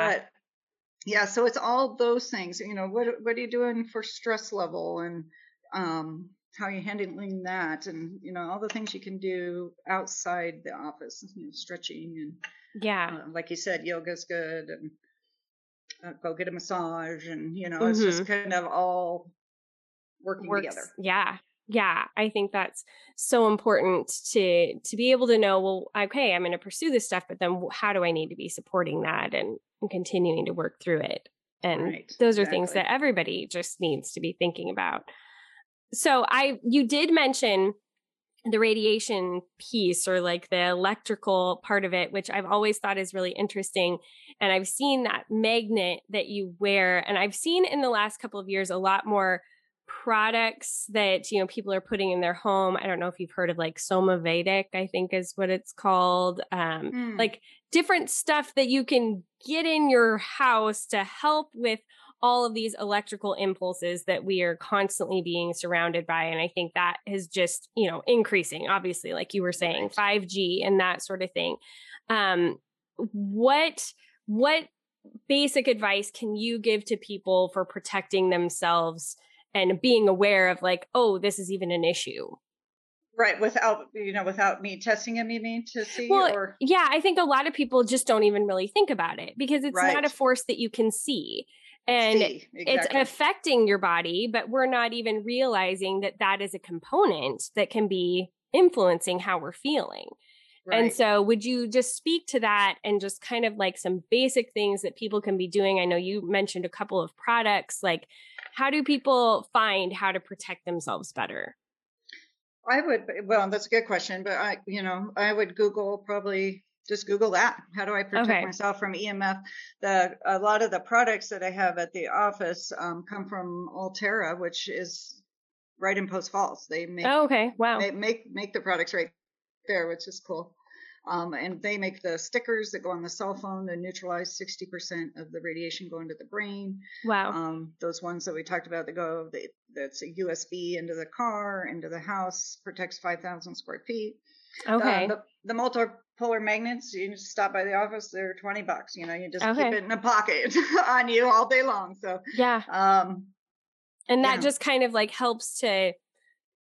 so it's all those things. What are you doing for stress level, and how are you handling that, and all the things you can do outside the office, stretching, and like you said, yoga's good, and go get a massage, and it's just kind of all working together. Yeah, I think that's so important to be able to know, well, okay, I'm going to pursue this stuff, but then how do I need to be supporting that and continuing to work through it? And those are things that everybody just needs to be thinking about. So you did mention the radiation piece, or like the electrical part of it, which I've always thought is really interesting. And I've seen that magnet that you wear, and I've seen in the last couple of years a lot more products that, people are putting in their home. I don't know if you've heard of like Somavedic, I think is what it's called. Like different stuff that you can get in your house to help with all of these electrical impulses that we are constantly being surrounded by. And I think that is just, increasing, obviously, like you were saying, 5G and that sort of thing. What basic advice can you give to people for protecting themselves and being aware of like, oh, this is even an issue? Right. Without me testing them, you mean, to see? Well, yeah, I think a lot of people just don't even really think about it because it's not a force that you can see. And it's affecting your body, but we're not even realizing that that is a component that can be influencing how we're feeling. Right. And so would you just speak to that and just kind of like some basic things that people can be doing? I know you mentioned a couple of products. Like, how do people find how to protect themselves better? That's a good question, but I would just Google that. How do I protect myself from EMF? A lot of the products that I have at the office come from Altera, which is right in Post Falls. They make They make the products right there, which is cool. And they make the stickers that go on the cell phone to neutralize 60% of the radiation going to the brain. Wow. Those ones that we talked about that's a USB into the car, into the house, protects 5,000 square feet. Okay. The multipolar magnets, you just stop by the office, they're $20. You just keep it in a pocket on you all day long. So and that just kind of like helps to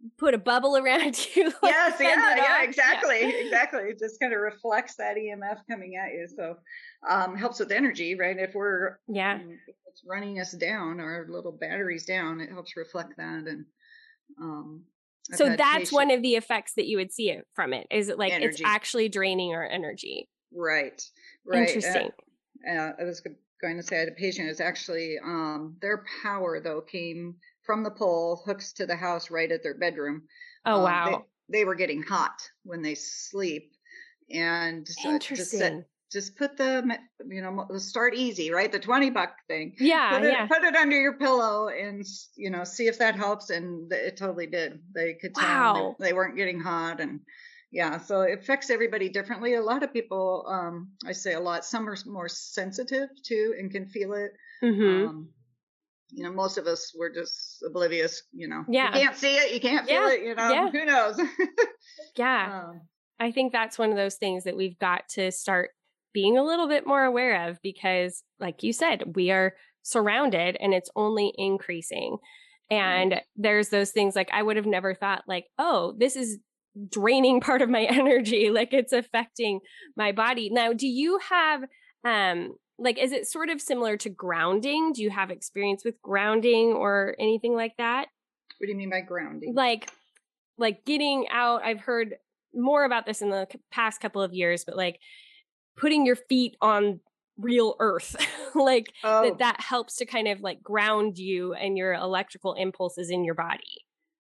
put a bubble around you. Like, yes, yeah, exactly, yeah. exactly. It just kind of reflects that EMF coming at you. So helps with energy, right? If it's running us down, our little batteries down, it helps reflect that. And so that's one of the effects that you would see it from it. Is it like energy. It's actually draining our energy? Right. Interesting. I was going to say I had a patient who's actually their power though came from the pole, hooks to the house right at their bedroom. Oh wow. They were getting hot when they sleep, and interesting. Just put the, start easy, right? The $20 thing. Yeah, put it under your pillow and, see if that helps. And it totally did. They could tell they weren't getting hot. And yeah, so it affects everybody differently. A lot of people, I say a lot, some are more sensitive to and can feel it. Mm-hmm. Most of us were just oblivious, Yeah. You can't see it, you can't feel it, who knows? Yeah. I think that's one of those things that we've got to start being a little bit more aware of, because like you said, we are surrounded and it's only increasing. And there's those things like I would have never thought like, oh, this is draining part of my energy. Like it's affecting my body. Now, do you have, is it sort of similar to grounding? Do you have experience with grounding or anything like that? What do you mean by grounding? Like getting out. I've heard more about this in the past couple of years, but like putting your feet on real earth, that helps to kind of like ground you and your electrical impulses in your body.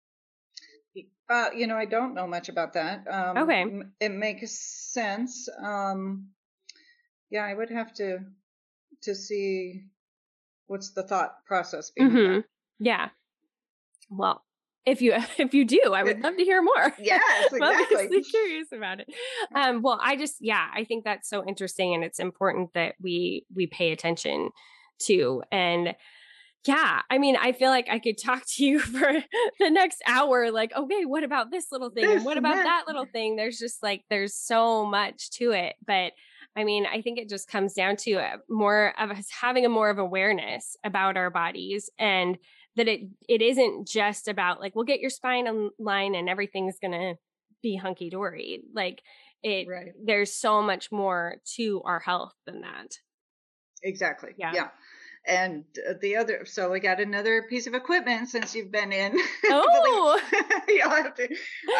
I don't know much about that. Okay. It makes sense. I would have to see what's the thought process behind that. Yeah. Well, if you do, I would love to hear more. Yes, exactly. I'm obviously curious about it. Well, I think that's so interesting, and it's important that we pay attention to. And yeah, I mean, I feel like I could talk to you for the next hour. Like, okay, what about this little thing? And what about that little thing? There's just there's so much to it. But I mean, I think it just comes down to more of us having more of awareness about our bodies, and that it isn't just about like, we'll get your spine in line and everything's going to be hunky dory. Like there's so much more to our health than that. Exactly. Yeah. And so we got another piece of equipment since you've been in. Oh, you'll have to,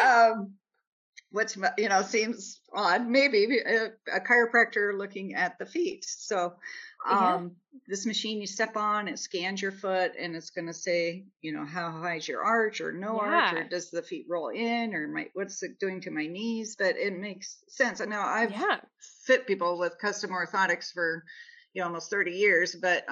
which, seems odd, maybe a chiropractor looking at the feet. So, this machine you step on, it scans your foot and it's going to say, how high is your arch or no arch, or does the feet roll in, or what's it doing to my knees? But it makes sense. And now I've fit people with custom orthotics for, almost 30 years, but,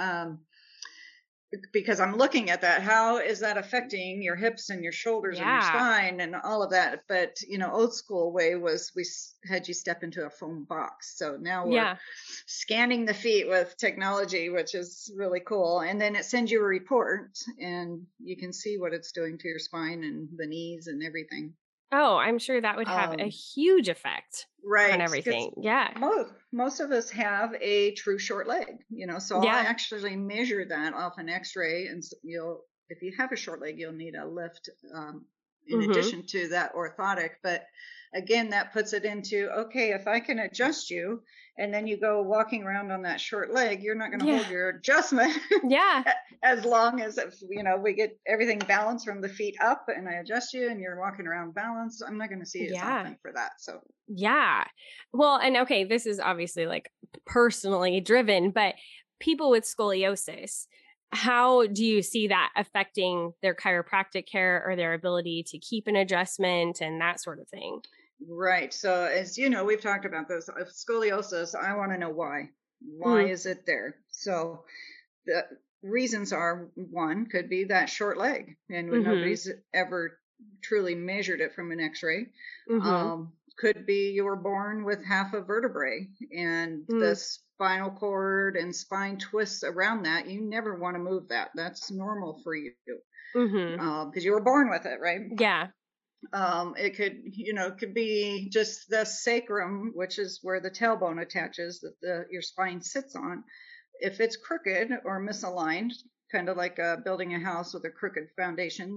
because I'm looking at that, how is that affecting your hips and your shoulders and your spine and all of that? But, old school way was we had you step into a foam box. So now we're scanning the feet with technology, which is really cool. And then it sends you a report and you can see what it's doing to your spine and the knees and everything. Oh, I'm sure that would have a huge effect on everything. Yeah. Most of us have a true short leg, so I'll actually measure that off an x-ray. And if you have a short leg, you'll need a lift in addition to that orthotic. But again, that puts it into, okay, if I can adjust you and then you go walking around on that short leg, you're not going to hold your adjustment as long as if, we get everything balanced from the feet up and I adjust you and you're walking around balanced. I'm not going to see you often for that. So well, and okay, this is obviously like personally driven, but people with scoliosis, how do you see that affecting their chiropractic care or their ability to keep an adjustment and that sort of thing? Right. So as you know, we've talked about this. Scoliosis, I want to know why. Why is it there? So the reasons are, one, could be that short leg. And nobody's ever truly measured it from an x-ray. Could be you were born with half a vertebrae and the spinal cord and spine twists around that. You never want to move that. That's normal for you. Because you were born with it, right? Yeah. It could be just the sacrum, which is where the tailbone attaches that your spine sits on. If it's crooked or misaligned, kind of like building a house with a crooked foundation,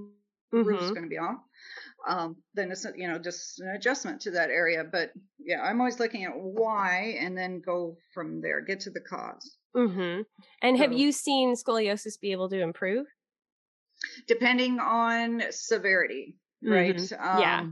root's going to be off. Then it's, just an adjustment to that area. But yeah, I'm always looking at why and then go from there, get to the cause. Mm-hmm. And have you seen scoliosis be able to improve? Depending on severity, right? Yeah.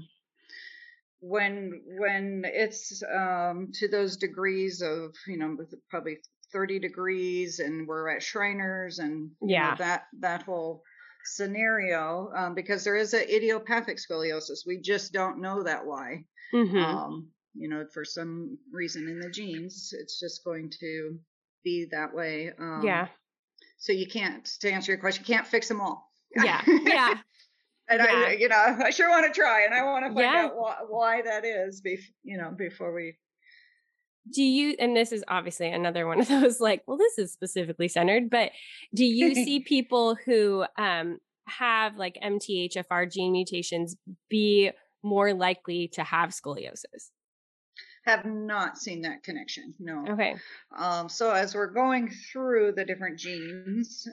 When it's to those degrees of, probably 30 degrees and we're at Shriners and that whole scenario, because there is an idiopathic scoliosis. We just don't know that why. For some reason in the genes, it's just going to be that way. So you can't, to answer your question, you can't fix them all. Yeah. And I sure want to try, and I want to find out why that is, before we. Do you, and this is obviously another one of those like, well, this is specifically centered, but do you see people who have like MTHFR gene mutations be more likely to have scoliosis? Have not seen that connection, no. Okay. So as we're going through the different genes,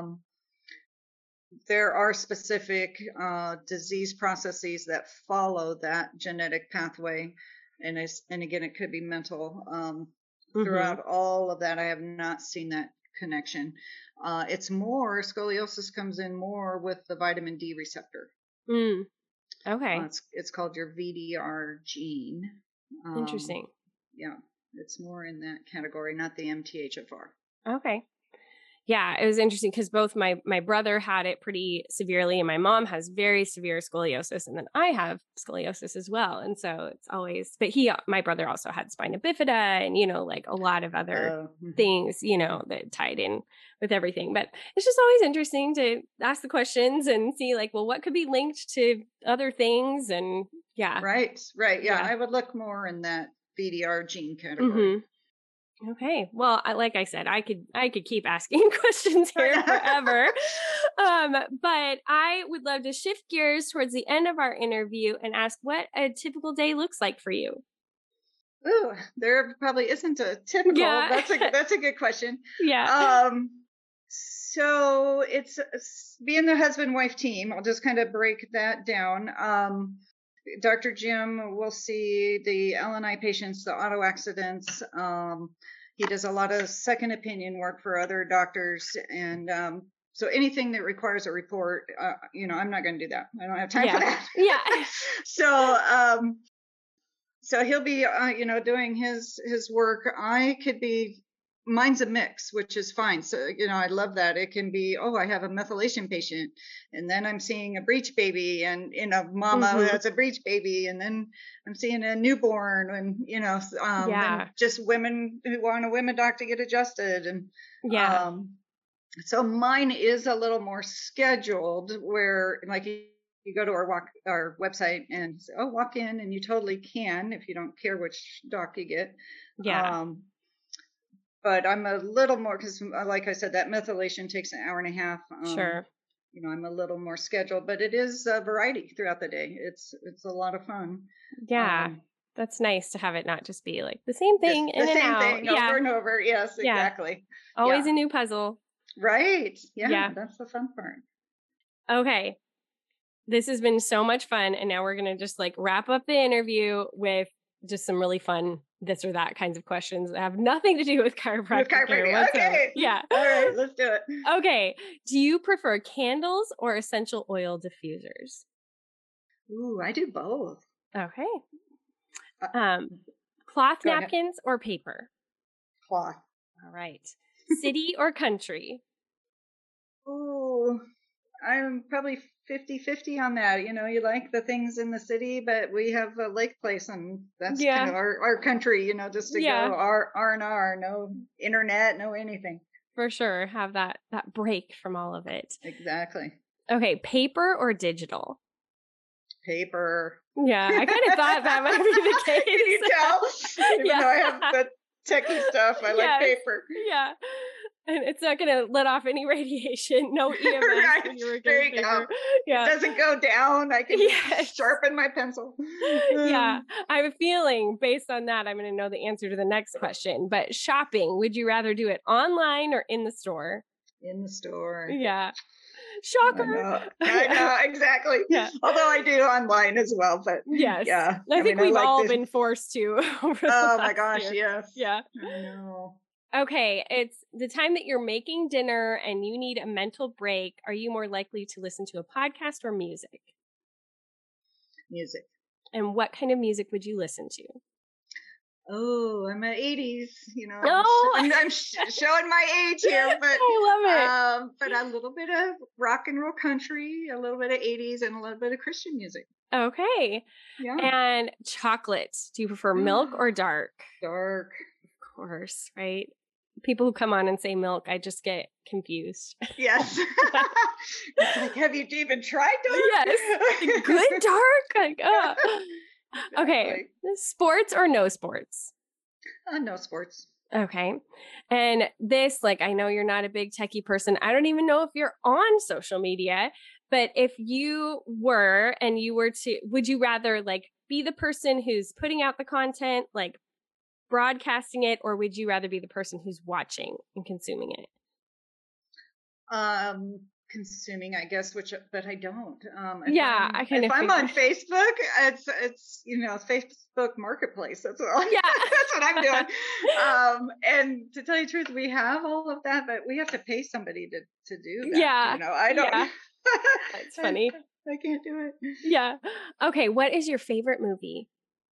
there are specific disease processes that follow that genetic pathway. And again, it could be mental. Throughout all of that, I have not seen that connection. It's more, scoliosis comes in more with the vitamin D receptor. Okay. It's called your VDR gene. Interesting. Yeah, it's more in that category, not the MTHFR. Okay. Yeah, it was interesting because both my brother had it pretty severely and my mom has very severe scoliosis, and then I have scoliosis as well. And so it's always, but my brother also had spina bifida and, like a lot of other things, that tied in with everything. But it's just always interesting to ask the questions and see like, well, what could be linked to other things? And yeah. Right. Yeah. I would look more in that VDR gene category. Okay. Well, like I said, I could keep asking questions here forever. But I would love to shift gears towards the end of our interview and ask what a typical day looks like for you. Ooh, there probably isn't a typical. Yeah. That's a good question. Yeah. So it's being the husband-wife team. I'll just kind of break that down. Dr. Jim will see the LNI patients, the auto accidents. He does a lot of second opinion work for other doctors. And so anything that requires a report, I'm not going to do that. I don't have time for that. Yeah. So he'll be, doing his work. I could be, mine's a mix, which is fine. So, I love that. It can be, I have a methylation patient, and then I'm seeing a breech baby and, mama that's a breech baby. And then I'm seeing a newborn and, and just women who want a women doc to get adjusted. And, so mine is a little more scheduled where like you go to our website and say, walk in, and you totally can if you don't care which doc you get. Yeah. But I'm a little more, because like I said, that methylation takes an hour and a half. Sure. I'm a little more scheduled, but it is a variety throughout the day. It's a lot of fun. Yeah. That's nice to have it not just be like the same thing in and out. The same thing over and over. Yes, exactly. Always a new puzzle. Right. Yeah. That's the fun part. Okay. This has been so much fun. And now we're going to just like wrap up the interview with just some really fun this or that kinds of questions that have nothing to do with chiropractic. Okay. Yeah. All right, let's do it. Okay. Do you prefer candles or essential oil diffusers? Ooh, I do both. Okay. Cloth napkins or paper? Cloth. All right. City or country? Ooh, I'm probably 50-50 on that. You like the things in the city, but we have a lake place, and that's kind of our country, just to go R&R, no internet, no anything. For sure. Have that break from all of it. Exactly. Okay. Paper or digital? Paper. Yeah. I kind of thought that might be the case. Can you tell? Even though I have the techie stuff, I like paper. Yeah. And it's not going to let off any radiation. No EMS. Right. When you were there you go. Yeah. It doesn't go down. I can sharpen my pencil. Yeah. I have a feeling based on that, I'm going to know the answer to the next question. But shopping, would you rather do it online or in the store? In the store. Yeah. Shocker. I know, exactly. Yeah. Although I do online as well, but yes. Yeah. I think we've all been forced to. Oh my gosh, yes. Yeah. I know. Okay, it's the time that you're making dinner and you need a mental break. Are you more likely to listen to a podcast or music? Music. And what kind of music would you listen to? Oh, I'm an 80s, Oh. I'm showing my age here, but I love it. But a little bit of rock and roll country, a little bit of 80s, and a little bit of Christian music. Okay. Yeah. And chocolate. Do you prefer milk or dark? Dark. Of course, right? People who come on and say milk, I just get confused. Yes. It's like, have you even tried dark? Yes. Good dark? Like, Okay. Sports or no sports? No sports. Okay. And this, I know you're not a big techie person. I don't even know if you're on social media, but if you were and you were to, would you rather be the person who's putting out the content, broadcasting it, or would you rather be the person who's watching and consuming it? Consuming, I guess, but I don't. If I'm on Facebook, it's Facebook Marketplace. That's all. Yeah, that's what I'm doing. And to tell you the truth, we have all of that, but we have to pay somebody to do that. Yeah, I don't. Yeah. That's funny. I can't do it. Yeah. Okay. What is your favorite movie?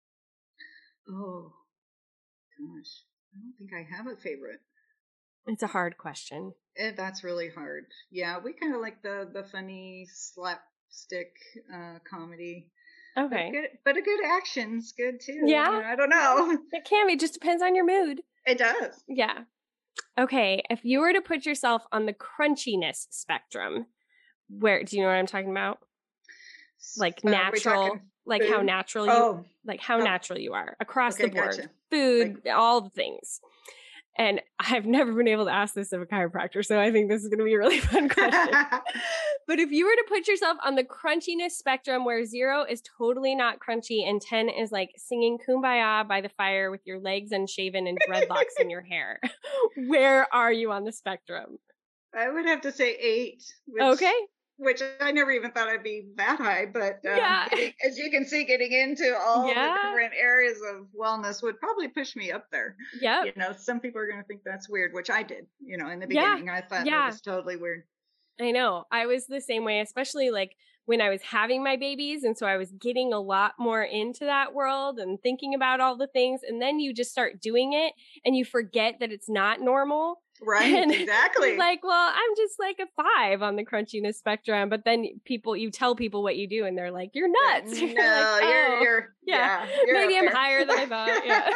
Oh gosh, I don't think I have a favorite. It's a hard question. That's really hard. Yeah, we kind of like the funny slapstick comedy. Okay. But a good action's good too. Yeah. I don't know. It can be. Just depends on your mood. It does. Yeah. Okay. If you were to put yourself on the crunchiness spectrum, where do you know what I'm talking about? Natural, how natural you, how natural you are across the board, gotcha. Food, all the things. And I've never been able to ask this of a chiropractor, so I think this is going to be a really fun question. But if you were to put yourself on the crunchiness spectrum where 0 is totally not crunchy and 10 is singing Kumbaya by the fire with your legs unshaven and dreadlocks in your hair, where are you on the spectrum? I would have to say 8. Which I never even thought I'd be that high, but as you can see, getting into all the different areas of wellness would probably push me up there. Yeah. Some people are going to think that's weird, which I did, in the beginning. I thought it was totally weird. I know. I was the same way, especially when I was having my babies. And so I was getting a lot more into that world and thinking about all the things. And then you just start doing it and you forget that it's not normal. Right, and exactly. Well, I'm just a 5 on the crunchiness spectrum. But then you tell people what you do and they're like, you're nuts. No, you're maybe I'm higher than I thought. Yeah.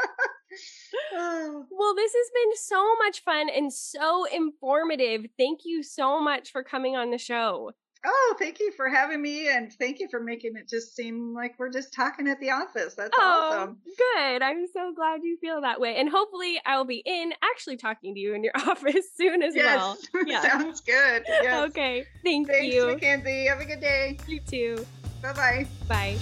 Well, this has been so much fun and so informative. Thank you so much for coming on the show. Oh, thank you for having me, and thank you for making it just seem like we're just talking at the office. That's awesome. Good. I'm so glad you feel that way. And hopefully I'll be actually talking to you in your office soon as well. Yes, sounds good. Yes. Okay, thanks you. Thanks, Mackenzie. Have a good day. You too. Bye-bye. Bye.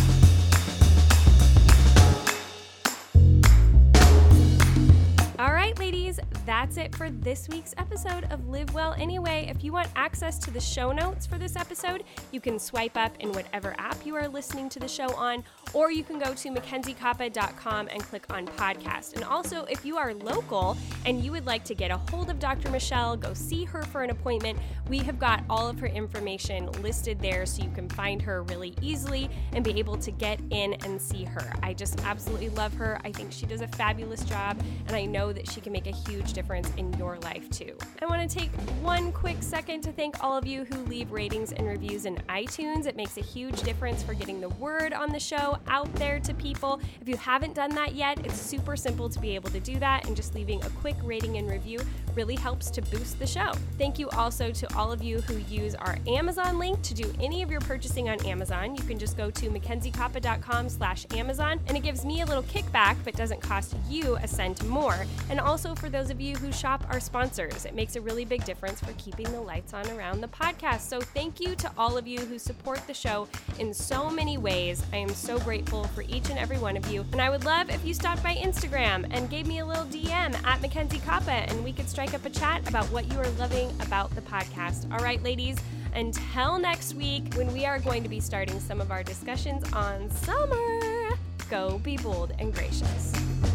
All right, ladies, that's it for this week's episode of Live Well Anyway. If you want access to the show notes for this episode, you can swipe up in whatever app you are listening to the show on, or you can go to MackenzieKoppa.com and click on podcast. And also, if you are local and you would like to get a hold of Dr. Michelle, go see her for an appointment, we have got all of her information listed there so you can find her really easily and be able to get in and see her. I just absolutely love her. I think she does a fabulous job, and I know that she can make a huge difference in your life too. I want to take one quick second to thank all of you who leave ratings and reviews in iTunes. It makes a huge difference for getting the word on the show out there to people. If you haven't done that yet, it's super simple to be able to do that, and just leaving a quick rating and review really helps to boost the show. Thank you also to all of you who use our Amazon link to do any of your purchasing on Amazon. You can just go to MackenzieKoppa.com/Amazon, and it gives me a little kickback but doesn't cost you a cent more. And also for those of you who shop our sponsors. It makes a really big difference for keeping the lights on around the podcast. So thank you to all of you who support the show in so many ways. I am so grateful for each and every one of you. And I would love if you stopped by Instagram and gave me a little DM at Mackenzie Kappa, and we could strike up a chat about what you are loving about the podcast. All right, ladies, until next week, when we are going to be starting some of our discussions on summer, go be bold and gracious.